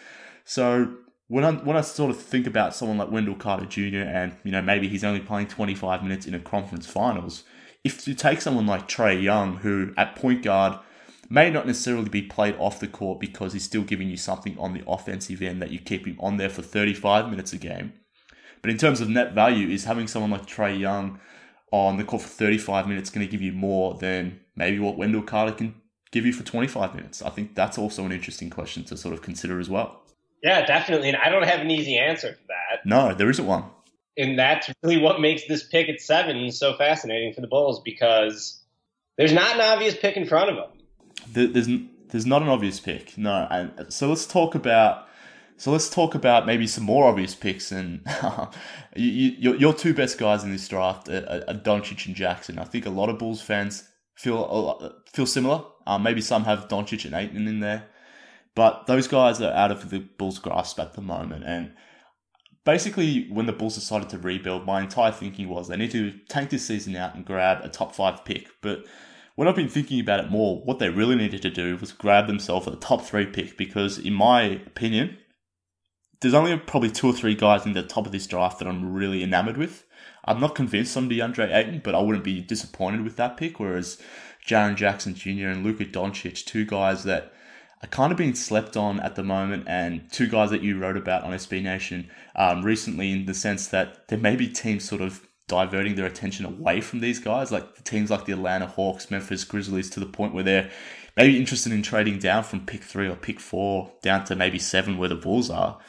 So when I when I sort of think about someone like Wendell Carter Junior, and you know maybe he's only playing twenty-five minutes in a conference finals, if you take someone like Trae Young, who at point guard may not necessarily be played off the court because he's still giving you something on the offensive end that you keep him on there for thirty-five minutes a game. But in terms of net value, is having someone like Trae Young on the court for thirty-five minutes going to give you more than maybe what Wendell Carter can give you for twenty-five minutes? I think that's also an interesting question to sort of consider as well. Yeah, definitely. And I don't have an easy answer for that. No, there isn't one. And that's really what makes this pick at seven so fascinating for the Bulls, because there's not an obvious pick in front of them. There's there's not an obvious pick, no. And so let's talk about so let's talk about maybe some more obvious picks. And you, you, your your two best guys in this draft are, are Doncic and Jackson. I think a lot of Bulls fans feel feel similar. Um, maybe some have Doncic and Ayton in there, but those guys are out of the Bulls' grasp at the moment. And basically, when the Bulls decided to rebuild, my entire thinking was they need to tank this season out and grab a top five pick. But when I've been thinking about it more, what they really needed to do was grab themselves a top three pick, because in my opinion, there's only probably two or three guys in the top of this draft that I'm really enamored with. I'm not convinced on DeAndre Ayton, but I wouldn't be disappointed with that pick, whereas Jaren Jackson Junior and Luka Doncic, two guys that are kind of being slept on at the moment, and two guys that you wrote about on S B Nation um, recently, in the sense that there may be teams sort of diverting their attention away from these guys, like the teams like the Atlanta Hawks, Memphis Grizzlies, to the point where they're maybe interested in trading down from pick three or pick four down to maybe seven where the Bulls are,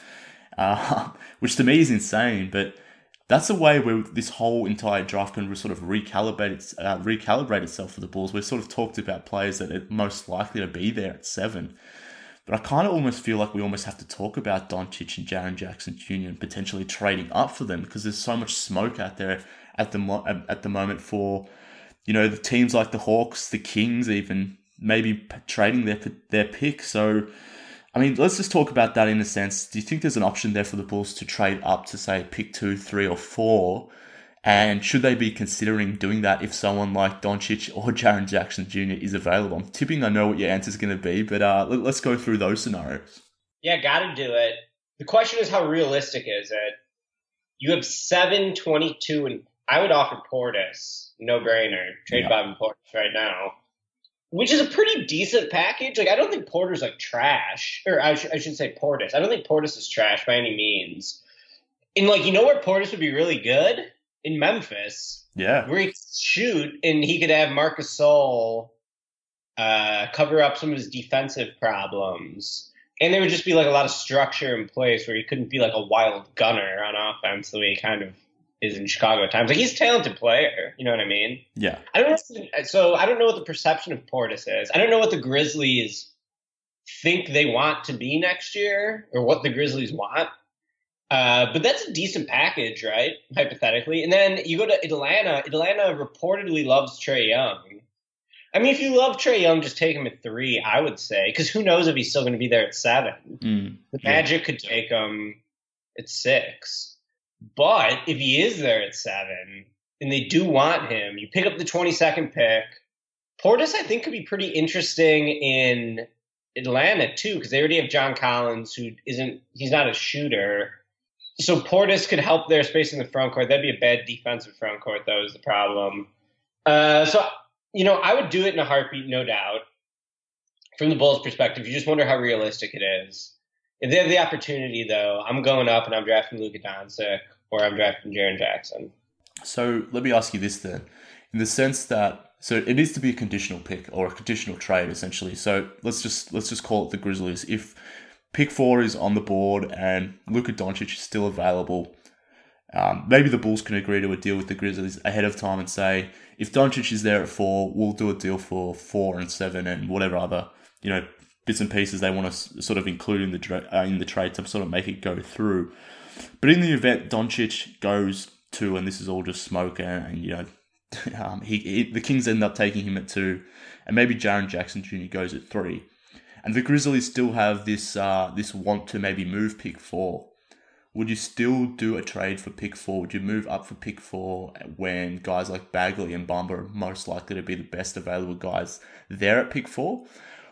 uh, which to me is insane. But that's a way where this whole entire draft can sort of recalibrate, uh, recalibrate itself for the Bulls. We've sort of talked about players that are most likely to be there at seven. But I kind of almost feel like we almost have to talk about Doncic and Jaren Jackson Junior and potentially trading up for them, because there's so much smoke out there at the mo- at the moment for, you know, the teams like the Hawks, the Kings, even maybe p- trading their their pick. So, I mean, let's just talk about that in a sense. Do you think there's an option there for the Bulls to trade up to, say, pick two, three, or four? And should they be considering doing that if someone like Doncic or Jaren Jackson Junior is available? I'm tipping I know what your answer is going to be, but uh, let, let's go through those scenarios. Yeah, got to do it. The question is, how realistic is it? You have seven, twenty-two, and I would offer Portis. No-brainer. Trade Yeah. Bob and Portis right now, which is a pretty decent package. Like, I don't think Porter's like trash, or I, sh- I should say Portis. I don't think Portis is trash by any means. And like, you know where Portis would be really good? In Memphis. Yeah. Where he could shoot and he could have Marc Gasol uh, cover up some of his defensive problems. And there would just be like a lot of structure in place where he couldn't be like a wild gunner on offense the way he kind of is in Chicago at times. Like, he's a talented player, you know what I mean? Yeah. I don't know. So I don't know what the perception of Portis is. I don't know what the Grizzlies think they want to be next year, or what the Grizzlies want. Uh, but that's a decent package, right? Hypothetically. And then you go to Atlanta. Atlanta reportedly loves Trae Young. I mean, if you love Trae Young, just take him at three, I would say, because who knows if he's still going to be there at seven. Mm, the yeah. Magic could take him at six. But if he is there at seven and they do want him, you pick up the twenty-second pick. Portis, I think, could be pretty interesting in Atlanta, too, because they already have John Collins, who isn't, he's not a shooter. So Portis could help their space in the front court. That'd be a bad defensive front court, though, is the problem. Uh, so, you know, I would do it in a heartbeat, no doubt. From the Bulls' perspective, you just wonder how realistic it is. If they have the opportunity, though, I'm going up and I'm drafting Luka Doncic, or I'm drafting Jaren Jackson. So let me ask you this then. In the sense that, so it needs to be a conditional pick or a conditional trade, essentially. So let's just let's just call it the Grizzlies. If pick four is on the board and Luka Doncic is still available, um, maybe the Bulls can agree to a deal with the Grizzlies ahead of time and say, if Doncic is there at four, we'll do a deal for four and seven and whatever other, you know, bits and pieces they want to sort of include in the uh, in the trade to sort of make it go through. But in the event Doncic goes two, and this is all just smoke, and, and you know, um, he, he the Kings end up taking him at two, and maybe Jaren Jackson Junior goes at three. And the Grizzlies still have this uh, this want to maybe move pick four. Would you still do a trade for pick four? Would you move up for pick four when guys like Bagley and Bamba are most likely to be the best available guys there at pick four?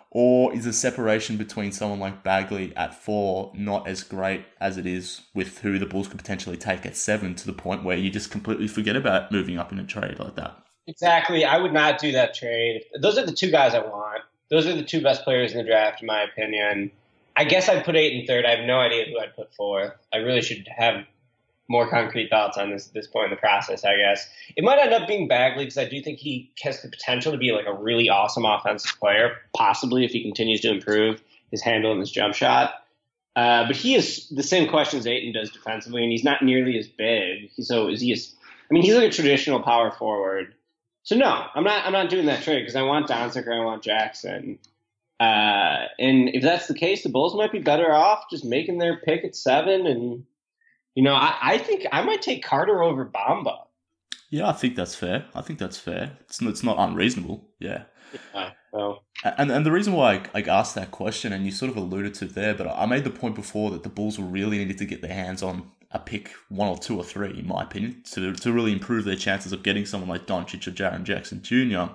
Or is the separation between someone like Bagley at four not as great as it is with who the Bulls could potentially take at seven, to the point where you just completely forget about moving up in a trade like that? Exactly. I would not do that trade. Those are the two guys I want. Those are the two best players in the draft, in my opinion. I guess I'd put eight and third. I have no idea who I'd put fourth. I really should have more concrete thoughts on this at this point in the process, I guess. It might end up being Bagley because I do think he has the potential to be like a really awesome offensive player, possibly if he continues to improve his handle and his jump shot. Uh, but he is the same questions Ayton does defensively, and he's not nearly as big. So is he? As, I mean, he's like a traditional power forward. So no, I'm not. I'm not doing that trade because I want Doncic or I want Jackson. Uh, and if that's the case, the Bulls might be better off just making their pick at seven. And you know, I, I think I might take Carter over Bamba. Yeah, I think that's fair. I think that's fair. It's it's not unreasonable. Yeah. Yeah. Well. And and the reason why I, I asked that question, and you sort of alluded to there, but I made the point before that the Bulls really needed to get their hands on a pick one or two or three, in my opinion, to to really improve their chances of getting someone like Doncic or Jaren Jackson Junior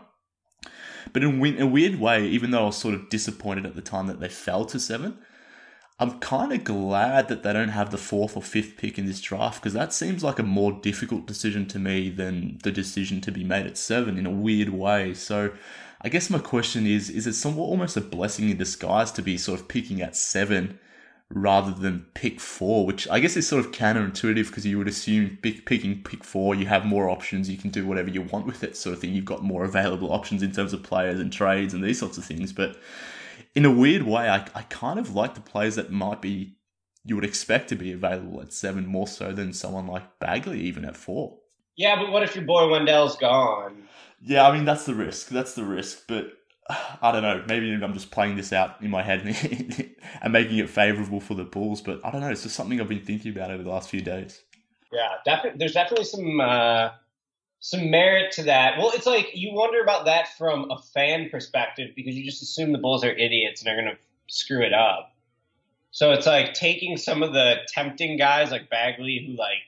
But in, in a weird way, even though I was sort of disappointed at the time that they fell to seven, I'm kind of glad that they don't have the fourth or fifth pick in this draft, because that seems like a more difficult decision to me than the decision to be made at seven in a weird way. So I guess my question is, is it somewhat almost a blessing in disguise to be sort of picking at seven rather than pick four, which I guess is sort of counterintuitive because you would assume pick, picking pick four, you have more options, you can do whatever you want with it sort of thing. You've got more available options in terms of players and trades and these sorts of things. But in a weird way, I, I kind of like the players that might be, you would expect to be available at seven more so than someone like Bagley even at four. Yeah, but what if your boy Wendell's gone? Yeah, I mean, that's the risk. That's the risk. But I don't know. Maybe I'm just playing this out in my head and making it favourable for the Bulls. But I don't know. It's just something I've been thinking about over the last few days. Yeah, definitely. There's definitely some uh, some merit to that. Well, it's like you wonder about that from a fan perspective because you just assume the Bulls are idiots and they're going to screw it up. So it's like taking some of the tempting guys like Bagley who like,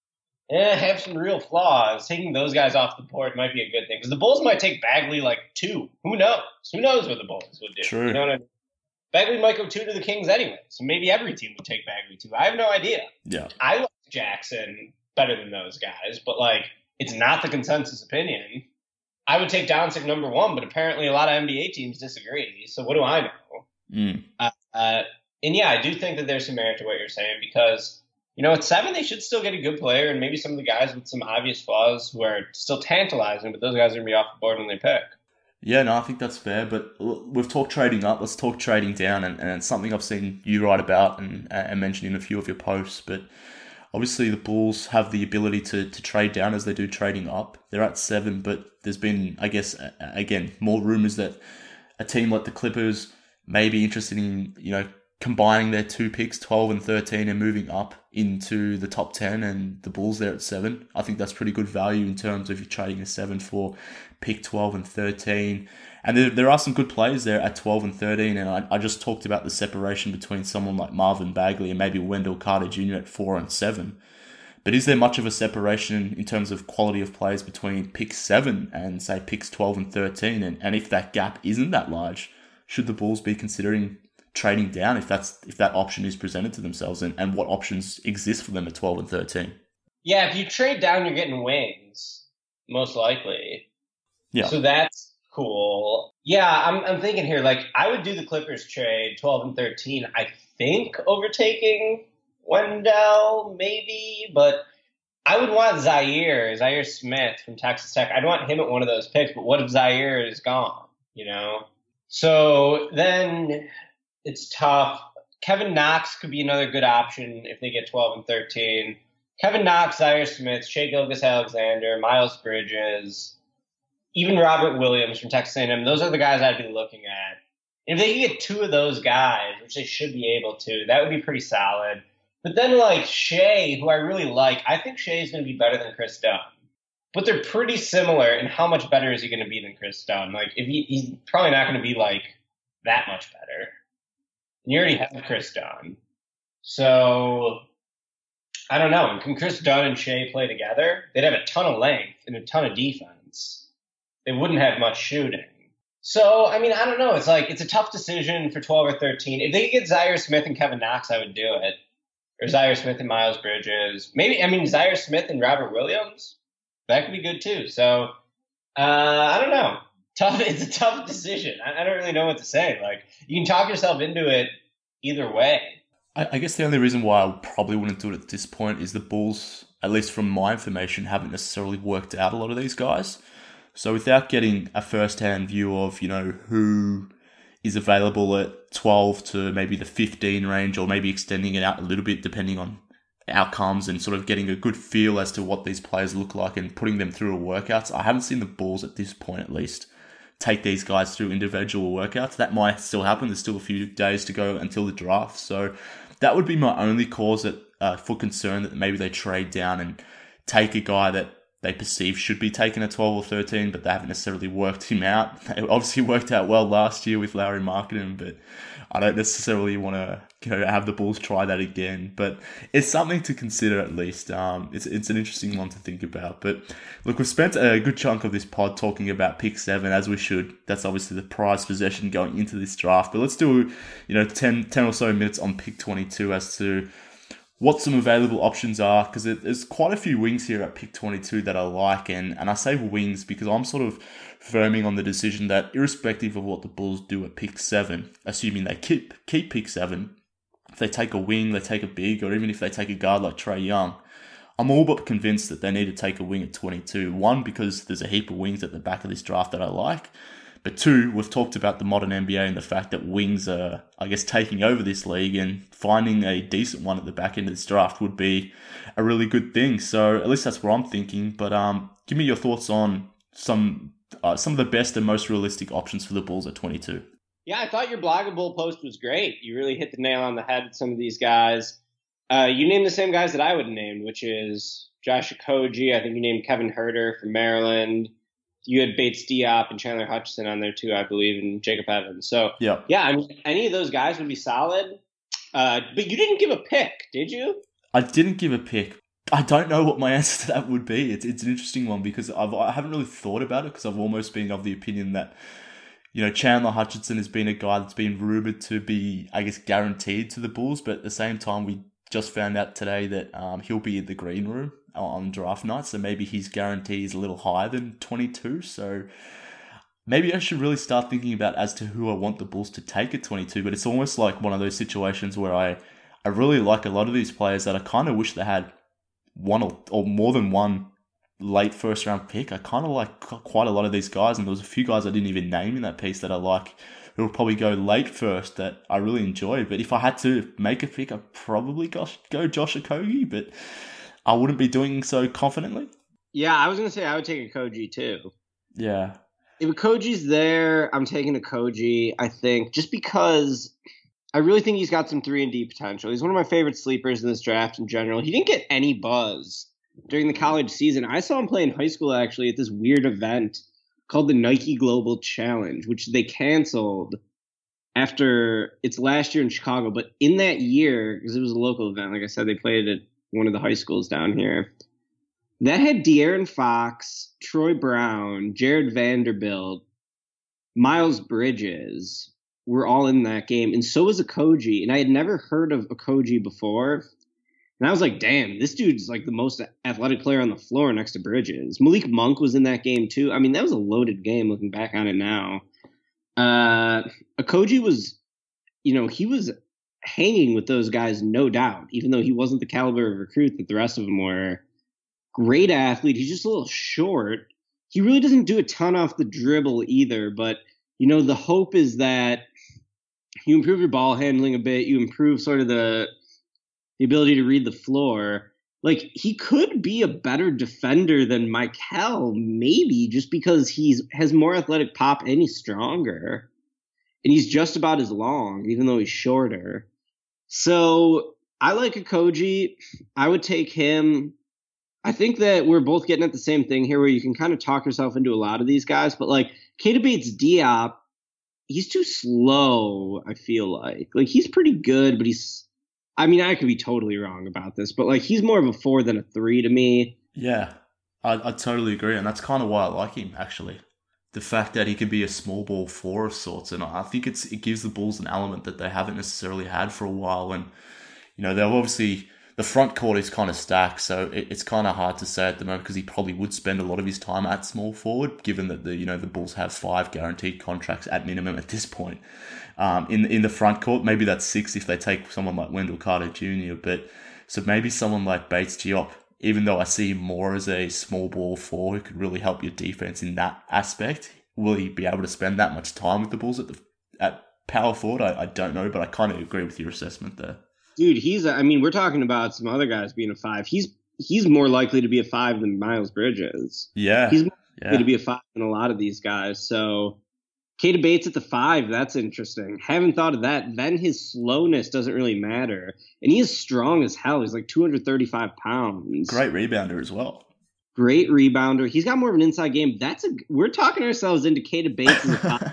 Eh, have some real flaws. Taking those guys off the board might be a good thing because the Bulls might take Bagley like two. Who knows? Who knows what the Bulls would do? True. You know what I mean? Bagley might go two to the Kings anyway, so maybe every team would take Bagley two. I have no idea. Yeah. I like Jackson better than those guys, but like it's not the consensus opinion. I would take Doncic number one, but apparently a lot of N B A teams disagree. So what do I know? Mm. Uh, uh, and yeah, I do think that there's some merit to what you're saying because. You know, at seven, they should still get a good player, and maybe some of the guys with some obvious flaws who are still tantalizing, but those guys are going to be off the board when they pick. Yeah, no, I think that's fair, but we've talked trading up, let's talk trading down, and, and it's something I've seen you write about and, and mentioned in a few of your posts, but obviously the Bulls have the ability to, to trade down as they do trading up. They're at seven, but there's been, I guess, again, more rumours that a team like the Clippers may be interested in, you know, combining their two picks, twelve and thirteen, and moving up into the top ten, and the Bulls there at seven. I think that's pretty good value in terms of you trading a seven for pick twelve and thirteen. And there, there are some good players there at twelve and thirteen, and I, I just talked about the separation between someone like Marvin Bagley and maybe Wendell Carter Junior at four and seven. But is there much of a separation in terms of quality of players between pick seven and, say, picks twelve and thirteen? And, and if that gap isn't that large, should the Bulls be considering trading down if that's if that option is presented to themselves, and, and what options exist for them at twelve and thirteen? Yeah, if you trade down, you're getting wings, most likely. Yeah. So that's cool. Yeah, I'm I'm thinking here, like, I would do the Clippers trade twelve and thirteen, I think, overtaking Wendell, maybe, but I would want Zaire, Zaire Smith from Texas Tech. I'd want him at one of those picks, but what if Zaire is gone, you know? So then it's tough. Kevin Knox could be another good option if they get twelve and thirteen. Kevin Knox, Zaire Smith, Shai Gilgeous-Alexander, Miles Bridges, even Robert Williams from Texas A and M. Those are the guys I'd be looking at. And if they can get two of those guys, which they should be able to, that would be pretty solid. But then, like, Shai, who I really like, I think Shai is going to be better than Chris Dunn. But they're pretty similar, and how much better is he going to be than Chris Dunn? Like, if he, he's probably not going to be, like, that much better. And you already have Chris Dunn. So, I don't know. Can Chris Dunn and Shai play together? They'd have a ton of length and a ton of defense. They wouldn't have much shooting. So, I mean, I don't know. It's like, it's a tough decision for twelve or thirteen. If they could get Zaire Smith and Kevin Knox, I would do it. Or Zaire Smith and Miles Bridges. Maybe, I mean, Zaire Smith and Robert Williams. That could be good too. So, uh, I don't know. Tough. It's a tough decision. I, I don't really know what to say. Like, you can talk yourself into it either way. I, I guess the only reason why I probably wouldn't do it at this point is the Bulls, at least from my information, haven't necessarily worked out a lot of these guys. So without getting a first-hand view of, you know, who is available at twelve to maybe the fifteen range, or maybe extending it out a little bit depending on outcomes, and sort of getting a good feel as to what these players look like and putting them through workouts, I haven't seen the Bulls at this point, at least, take these guys through individual workouts. That might still happen. There's still a few days to go until the draft. So that would be my only cause that, uh, for concern, that maybe they trade down and take a guy that they perceive should be taken at twelve or thirteen, but they haven't necessarily worked him out. It obviously worked out well last year with Lauri Markkanen, but I don't necessarily want to, you know, have the Bulls try that again. But it's something to consider at least. Um, it's it's an interesting one to think about. But look, we've spent a good chunk of this pod talking about pick seven, as we should. That's obviously the prized possession going into this draft. But let's do, you know, ten, ten or so minutes on pick twenty-two as to what some available options are, because there's quite a few wings here at pick twenty-two that I like, and, and I say wings because I'm sort of firming on the decision that irrespective of what the Bulls do at pick seven, assuming they keep keep pick seven, if they take a wing, they take a big, or even if they take a guard like Trae Young, I'm all but convinced that they need to take a wing at twenty-two. One, because there's a heap of wings at the back of this draft that I like. But two, we've talked about the modern N B A and the fact that wings are, I guess, taking over this league, and finding a decent one at the back end of this draft would be a really good thing. So at least that's what I'm thinking. But um, give me your thoughts on some uh, some of the best and most realistic options for the Bulls at twenty-two. Yeah, I thought your bloggable post was great. You really hit the nail on the head with some of these guys. Uh, you named the same guys that I would have named, which is Josh Okogie. I think you named Kevin Huerter from Maryland. You had Bates Diop and Chandler Hutchison on there too, I believe, and Jacob Evans. So, yeah, yeah, I mean, any of those guys would be solid. Uh, but you didn't give a pick, did you? I didn't give a pick. I don't know what my answer to that would be. It's it's an interesting one because I've, I haven't really thought about it, because I've almost been of the opinion that, you know, Chandler Hutchison has been a guy that's been rumored to be, I guess, guaranteed to the Bulls. But at the same time, we just found out today that um, he'll be in the green room on draft night, so maybe his guarantee is a little higher than twenty-two. So maybe I should really start thinking about as to who I want the Bulls to take at twenty-two. But it's almost like one of those situations where I, I really like a lot of these players that I kind of wish they had one or, or more than one late first round pick. I kind of like quite a lot of these guys, and there was a few guys I didn't even name in that piece that I like, who will probably go late first, that I really enjoy. But if I had to make a pick, I'd probably go, go Josh Okogie, but I wouldn't be doing so confidently. Yeah, I was going to say I would take Okogie too. Yeah. If Okogie's there, I'm taking Okogie, I think, just because I really think he's got some three and D potential. He's one of my favorite sleepers in this draft in general. He didn't get any buzz during the college season. I saw him play in high school, actually, at this weird event called the Nike Global Challenge, which they canceled after its last year in Chicago. But in that year, because it was a local event, like I said, they played it at one of the high schools down here. That had De'Aaron Fox, Troy Brown, Jared Vanderbilt, Miles Bridges were all in that game. And so was Okogie. And I had never heard of Okogie before. And I was like, damn, this dude's like the most athletic player on the floor next to Bridges. Malik Monk was in that game too. I mean, that was a loaded game looking back on it now. Uh, Okogie was, you know, he was hanging with those guys, no doubt, even though he wasn't the caliber of recruit that the rest of them were. Great athlete. He's just a little short. He really doesn't do a ton off the dribble either, but, you know, the hope is that you improve your ball handling a bit, you improve sort of the the ability to read the floor. Like, he could be a better defender than Michael, maybe, just because he's has more athletic pop and he's stronger. And he's just about as long, even though he's shorter. So I like Okogie. I would take him. I think that we're both getting at the same thing here, where you can kind of talk yourself into a lot of these guys. But like Keita Bates-Diop, he's too slow, I feel like. Like, he's pretty good, but he's, I mean, I could be totally wrong about this, but like, he's more of a four than a three to me. Yeah, I, I totally agree. And that's kind of why I like him, actually. The fact that he could be a small ball four of sorts. And I think it's it gives the Bulls an element that they haven't necessarily had for a while. And, you know, they've obviously the front court is kind of stacked, so it, it's kind of hard to say at the moment because he probably would spend a lot of his time at small forward, given that the you know the Bulls have five guaranteed contracts at minimum at this point. Um, in in the front court, maybe that's six if they take someone like Wendell Carter Junior But so maybe someone like Bates Diop, even though I see him more as a small ball four who could really help your defense in that aspect, will he be able to spend that much time with the Bulls at the at power forward? I, I don't know, but I kind of agree with your assessment there. Dude, he's, a, I mean, we're talking about some other guys being a five. He's he's more likely to be a five than Miles Bridges. Yeah. He's more yeah. likely to be a five than a lot of these guys. So, Keita Bates at the five, that's interesting. Haven't thought of that. Then his slowness doesn't really matter. And he is strong as hell. He's like two hundred thirty-five pounds. Great rebounder as well. Great rebounder. He's got more of an inside game. That's a, we're talking ourselves into Keita Bates as a five.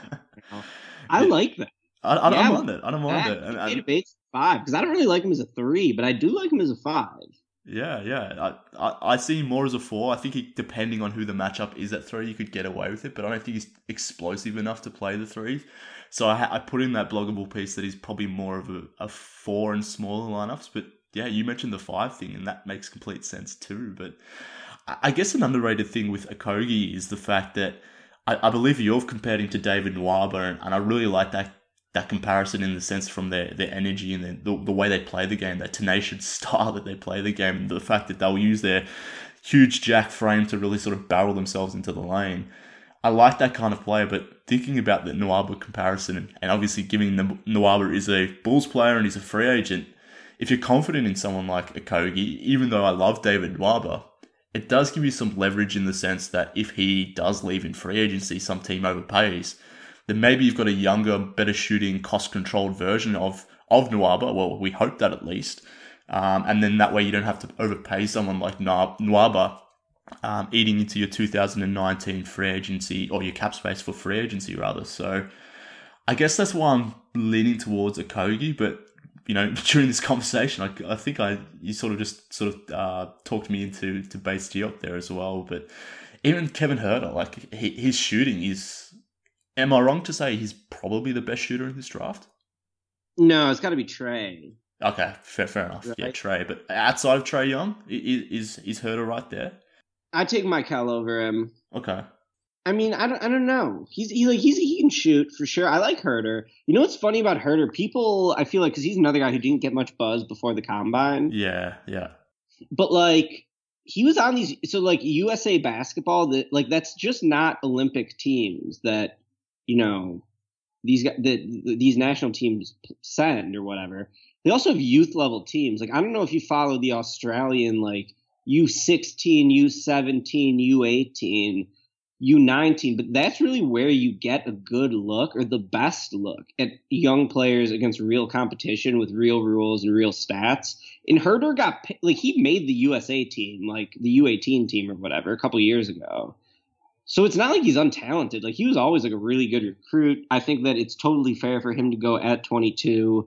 I like that. I, I yeah, don't mind it. I don't mind it. And, and, Bates five because I don't really like him as a three, but I do like him as a five. Yeah, yeah. I, I, I see him more as a four. I think he, depending on who the matchup is at three, you could get away with it, but I don't think he's explosive enough to play the three. So I, I put in that bloggable piece that he's probably more of a, a four in smaller lineups. But yeah, you mentioned the five thing, and that makes complete sense too. But I guess an underrated thing with Okogie is the fact that I, I believe you've compared him to David Nwaba, and, and I really like that that comparison in the sense from their, their energy and their, the, the way they play the game, that tenacious style that they play the game, and the fact that they'll use their huge jack frame to really sort of barrel themselves into the lane. I like that kind of player, but thinking about the Nwaba comparison, and obviously giving Nwaba is a Bulls player and he's a free agent, if you're confident in someone like Okogie, even though I love David Nwaba, it does give you some leverage in the sense that if he does leave in free agency, some team overpays, then maybe you've got a younger, better shooting, cost-controlled version of, of Nwaba. Well, we hope that at least. Um, and then that way you don't have to overpay someone like Nwaba, um, eating into your two thousand nineteen free agency, or your cap space for free agency, rather. So I guess that's why I'm leaning towards Okogie. But, you know, during this conversation, I, I think I you sort of just sort of uh, talked me into to Bates Diop there as well. But even Kevin Huerter, like, he, his shooting is... Am I wrong to say he's probably the best shooter in this draft? No, it's got to be Trae. Okay, fair, fair enough. Right. Yeah, Trae. But outside of Trae Young, is is Huerter right there? I take Michael over him. Okay. I mean, I don't, I don't know. He's he like he's he can shoot for sure. I like Huerter. You know what's funny about Huerter? People, I feel like, because he's another guy who didn't get much buzz before the combine. Yeah, yeah. But like, he was on these. So like U S A Basketball, that like that's just not Olympic teams that. You know, these the, these national teams send or whatever. They also have youth level teams. Like, I don't know if you follow the Australian, like, U sixteen, U seventeen, U eighteen, U nineteen, but that's really where you get a good look or the best look at young players against real competition with real rules and real stats. And Huerter got, like, he made the U S A team, like the U eighteen team or whatever, a couple years ago. So it's not like he's untalented. Like, he was always like a really good recruit. I think that it's totally fair for him to go at twenty-two.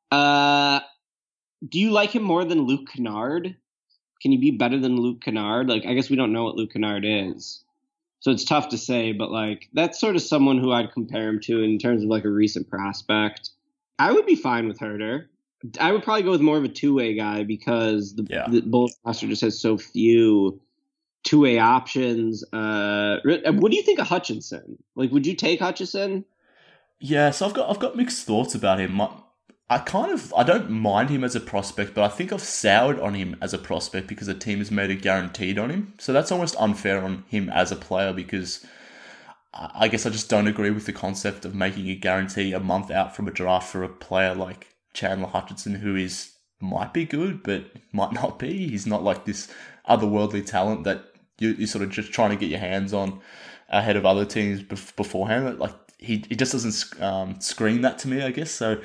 Uh, do you like him more than Luke Kennard? Can you be better than Luke Kennard? Like, I guess we don't know what Luke Kennard is. So it's tough to say, but like, that's sort of someone who I'd compare him to in terms of like a recent prospect. I would be fine with Huerter. I would probably go with more of a two-way guy because the, yeah. the Bulls roster just has so few two-way options. Uh, what do you think of Hutchinson? Like, would you take Hutchinson? Yeah, so I've got I've got mixed thoughts about him. I, I kind of I don't mind him as a prospect, but I think I've soured on him as a prospect because the team has made a guaranteed on him. So that's almost unfair on him as a player because I guess I just don't agree with the concept of making a guarantee a month out from a draft for a player like Chandler Hutchinson, who is might be good but might not be. He's not like this otherworldly talent that you, you're sort of just trying to get your hands on ahead of other teams bef- beforehand. Like he, he just doesn't um, scream that to me, I guess. So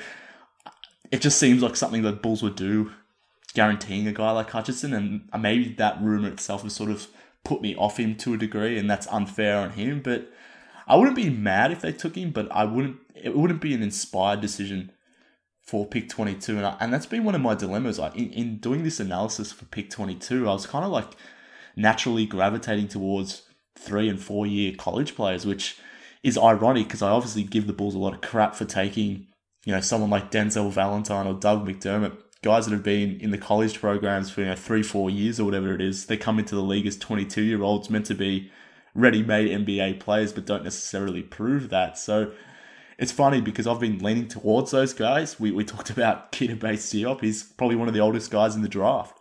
it just seems like something that Bulls would do, guaranteeing a guy like Hutchinson, and maybe that rumor itself has sort of put me off him to a degree, and that's unfair on him. But I wouldn't be mad if they took him, but I wouldn't. It wouldn't be an inspired decision for pick twenty-two, and I, and that's been one of my dilemmas. Like in, in doing this analysis for pick twenty-two, I was kind of like naturally gravitating towards three and four year college players, which is ironic because I obviously give the Bulls a lot of crap for taking, you know, someone like Denzel Valentine or Doug McDermott guys that have been in the college programs for, you know, three, four years or whatever it is. They come into the league as twenty-two-year-olds meant to be ready-made N B A players, but don't necessarily prove that. So it's funny because I've been leaning towards those guys. We we talked about Keita Bates-Diop. He's probably one of the oldest guys in the draft.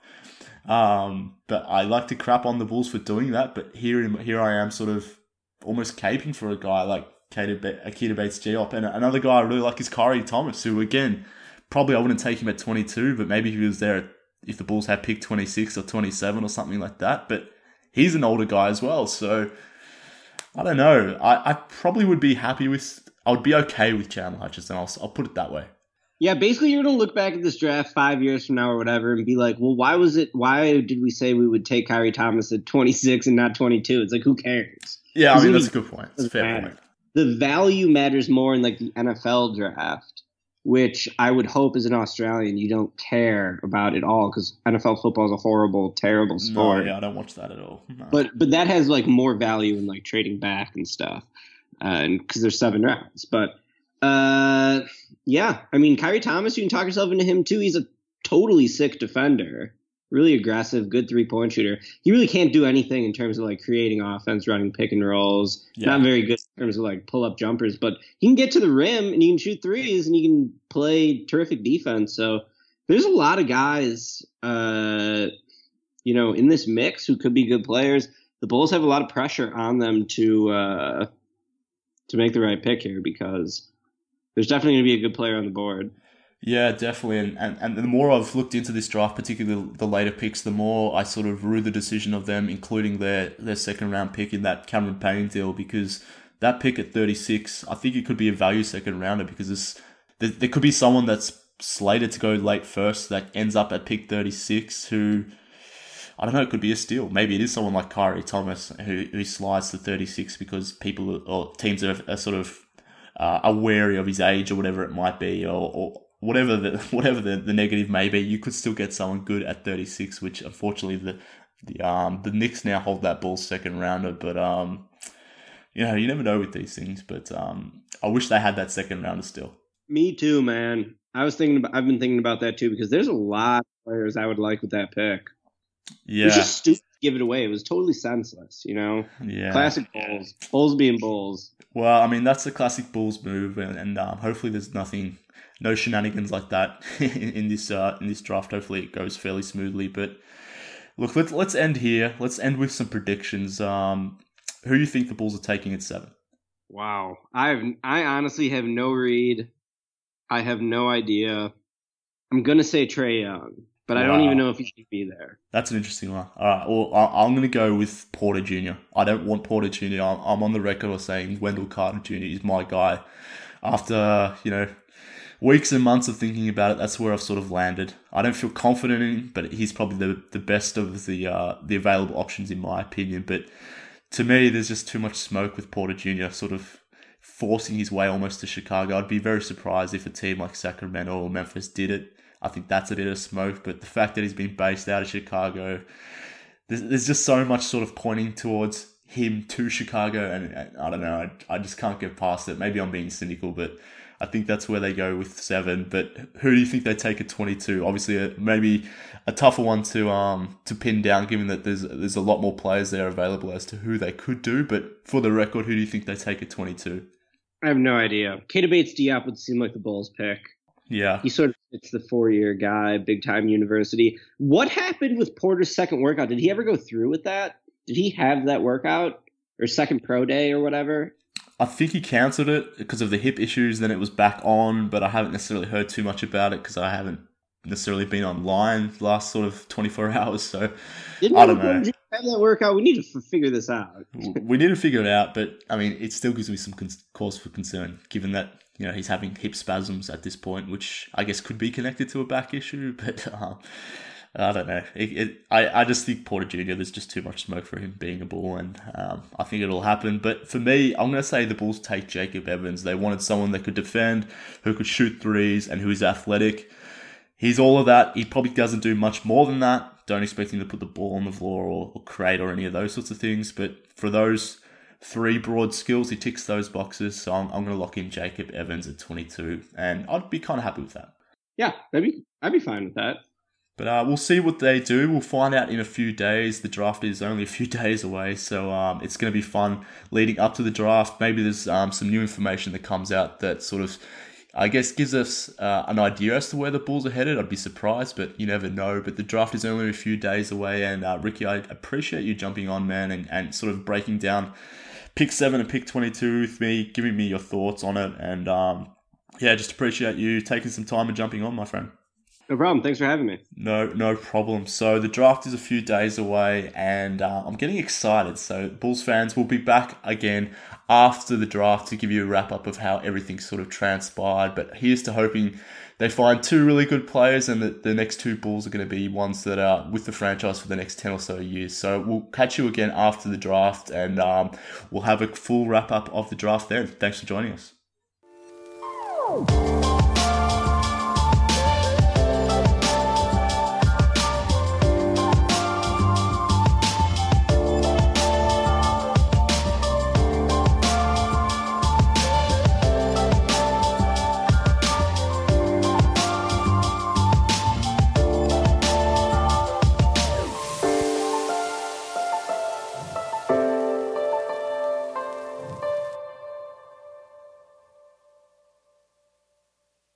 Um, but I like to crap on the Bulls for doing that. But here, here I am, sort of almost caping for a guy like Keita Bates-Diop. And another guy I really like is Khyri Thomas, who, again, probably I wouldn't take him at twenty-two, but maybe he was there if the Bulls had picked twenty-six or twenty-seven or something like that. But he's an older guy as well. So I don't know. I, I probably would be happy with, I would be okay with Chandler Hutchison. I'll, I'll put it that way. Yeah, basically you're going to look back at this draft five years from now or whatever and be like, well, why was it, why did we say we would take Khyri Thomas at twenty-six and not twenty-two? It's like, who cares? Yeah, I mean, that's a good point. It's a fair matter. point. The value matters more in like the N F L draft, which I would hope as an Australian you don't care about at all because N F L football is a horrible, terrible sport. No, yeah, I don't watch that at all. No. But but that has like more value in like trading back and stuff, uh, and because there's seven rounds. But uh, yeah, I mean, Khyri Thomas, you can talk yourself into him too. He's a totally sick defender, really aggressive, good three point shooter. He really can't do anything in terms of like creating offense, running pick and rolls. Yeah. Not very good in terms of like pull up jumpers, but he can get to the rim and he can shoot threes and he can play terrific defense. So there's a lot of guys, uh, you know, in this mix who could be good players. The Bulls have a lot of pressure on them to uh, to make the right pick here because there's definitely going to be a good player on the board. Yeah, definitely. And, and and the more I've looked into this draft, particularly the later picks, the more I sort of rue the decision of them including their, their second round pick in that Cameron Payne deal, because that pick at thirty-six, I think it could be a value second rounder because it's, there, there could be someone that's slated to go late first that ends up at pick thirty-six who, I don't know, it could be a steal. Maybe it is someone like Khyri Thomas who, who slides to thirty-six because people or teams are, are sort of uh, are wary of his age or whatever it might be, or, or whatever the whatever the, the negative may be. You could still get someone good at thirty-six, which unfortunately the the um the Knicks now hold that Bulls second rounder. But um you know, you never know with these things. But um I wish they had that second rounder still. Me too, man. I was thinking about, I've been thinking about that too because there's a lot of players I would like with that pick. Yeah, it was just stupid to give it away. It was totally senseless, you know. Yeah, classic Bulls. Bulls being Bulls. Well, I mean that's a classic Bulls move, and, and um, hopefully there's nothing. No shenanigans like that in, in this uh, in this draft. Hopefully it goes fairly smoothly. But look, let's let's end here. Let's end with some predictions. Um, who do you think the Bulls are taking at seven? Wow, I have I honestly have no read. I have no idea. I'm gonna say Trae Young, but wow. I don't even know if he should be there. That's an interesting one. All right, well I'm gonna go with Porter Junior I don't want Porter Junior I'm, I'm on the record of saying Wendell Carter Junior is my guy. After you know. Weeks and months of thinking about it, that's where I've sort of landed. I don't feel confident in him, but he's probably the, the best of the uh, the available options in my opinion. But to me, there's just too much smoke with Porter Junior sort of forcing his way almost to Chicago. I'd be very surprised if a team like Sacramento or Memphis did it. I think that's a bit of smoke, but the fact that he's been based out of Chicago, there's, there's just so much sort of pointing towards him to Chicago, and, and I don't know, I, I just can't get past it. Maybe I'm being cynical, but I think that's where they go with seven. But who do you think they take at twenty-two? Obviously, a, maybe a tougher one to um to pin down, given that there's there's a lot more players there available as to who they could do. But for the record, who do you think they take at twenty-two? I have no idea. Keita Bates-Diop would seem like the Bulls pick. Yeah, he sort of fits the four-year guy, big-time university. What happened with Porter's second workout? Did he ever go through with that? Did he have that workout or second pro day or whatever? I think he cancelled it because of the hip issues. Then it was back on, but I haven't necessarily heard too much about it because I haven't necessarily been online the last sort of twenty-four hours. So Didn't I don't know. Have that workout? We need to f- figure this out. We need to figure it out, but I mean, it still gives me some con- cause for concern, given that you know he's having hip spasms at this point, which I guess could be connected to a back issue, but. Um, I don't know. It, it, I, I just think Porter Junior, there's just too much smoke for him being a Bull, and um, I think it'll happen. But for me, I'm going to say the Bulls take Jacob Evans. They wanted someone that could defend, who could shoot threes, and who is athletic. He's all of that. He probably doesn't do much more than that. Don't expect him to put the ball on the floor or, or create or any of those sorts of things. But for those three broad skills, he ticks those boxes. So I'm, I'm going to lock in Jacob Evans at twenty-two, and I'd be kind of happy with that. Yeah, that'd be, I'd be fine with that. But uh, we'll see what they do. We'll find out in a few days. The draft is only a few days away, so um, it's going to be fun leading up to the draft. Maybe there's um, some new information that comes out that sort of, I guess, gives us uh, an idea as to where the Bulls are headed. I'd be surprised, but you never know. But the draft is only a few days away, and uh, Ricky, I appreciate you jumping on, man, and, and sort of breaking down pick seven and pick twenty-two with me, giving me your thoughts on it, and um, yeah, just appreciate you taking some time and jumping on, my friend. No problem. Thanks for having me. No, no problem. So the draft is a few days away, and uh, I'm getting excited. So Bulls fans will be back again after the draft to give you a wrap up of how everything sort of transpired. But here's to hoping they find two really good players, and that the next two Bulls are going to be ones that are with the franchise for the next ten or so years. So we'll catch you again after the draft, and um, we'll have a full wrap up of the draft then. Thanks for joining us.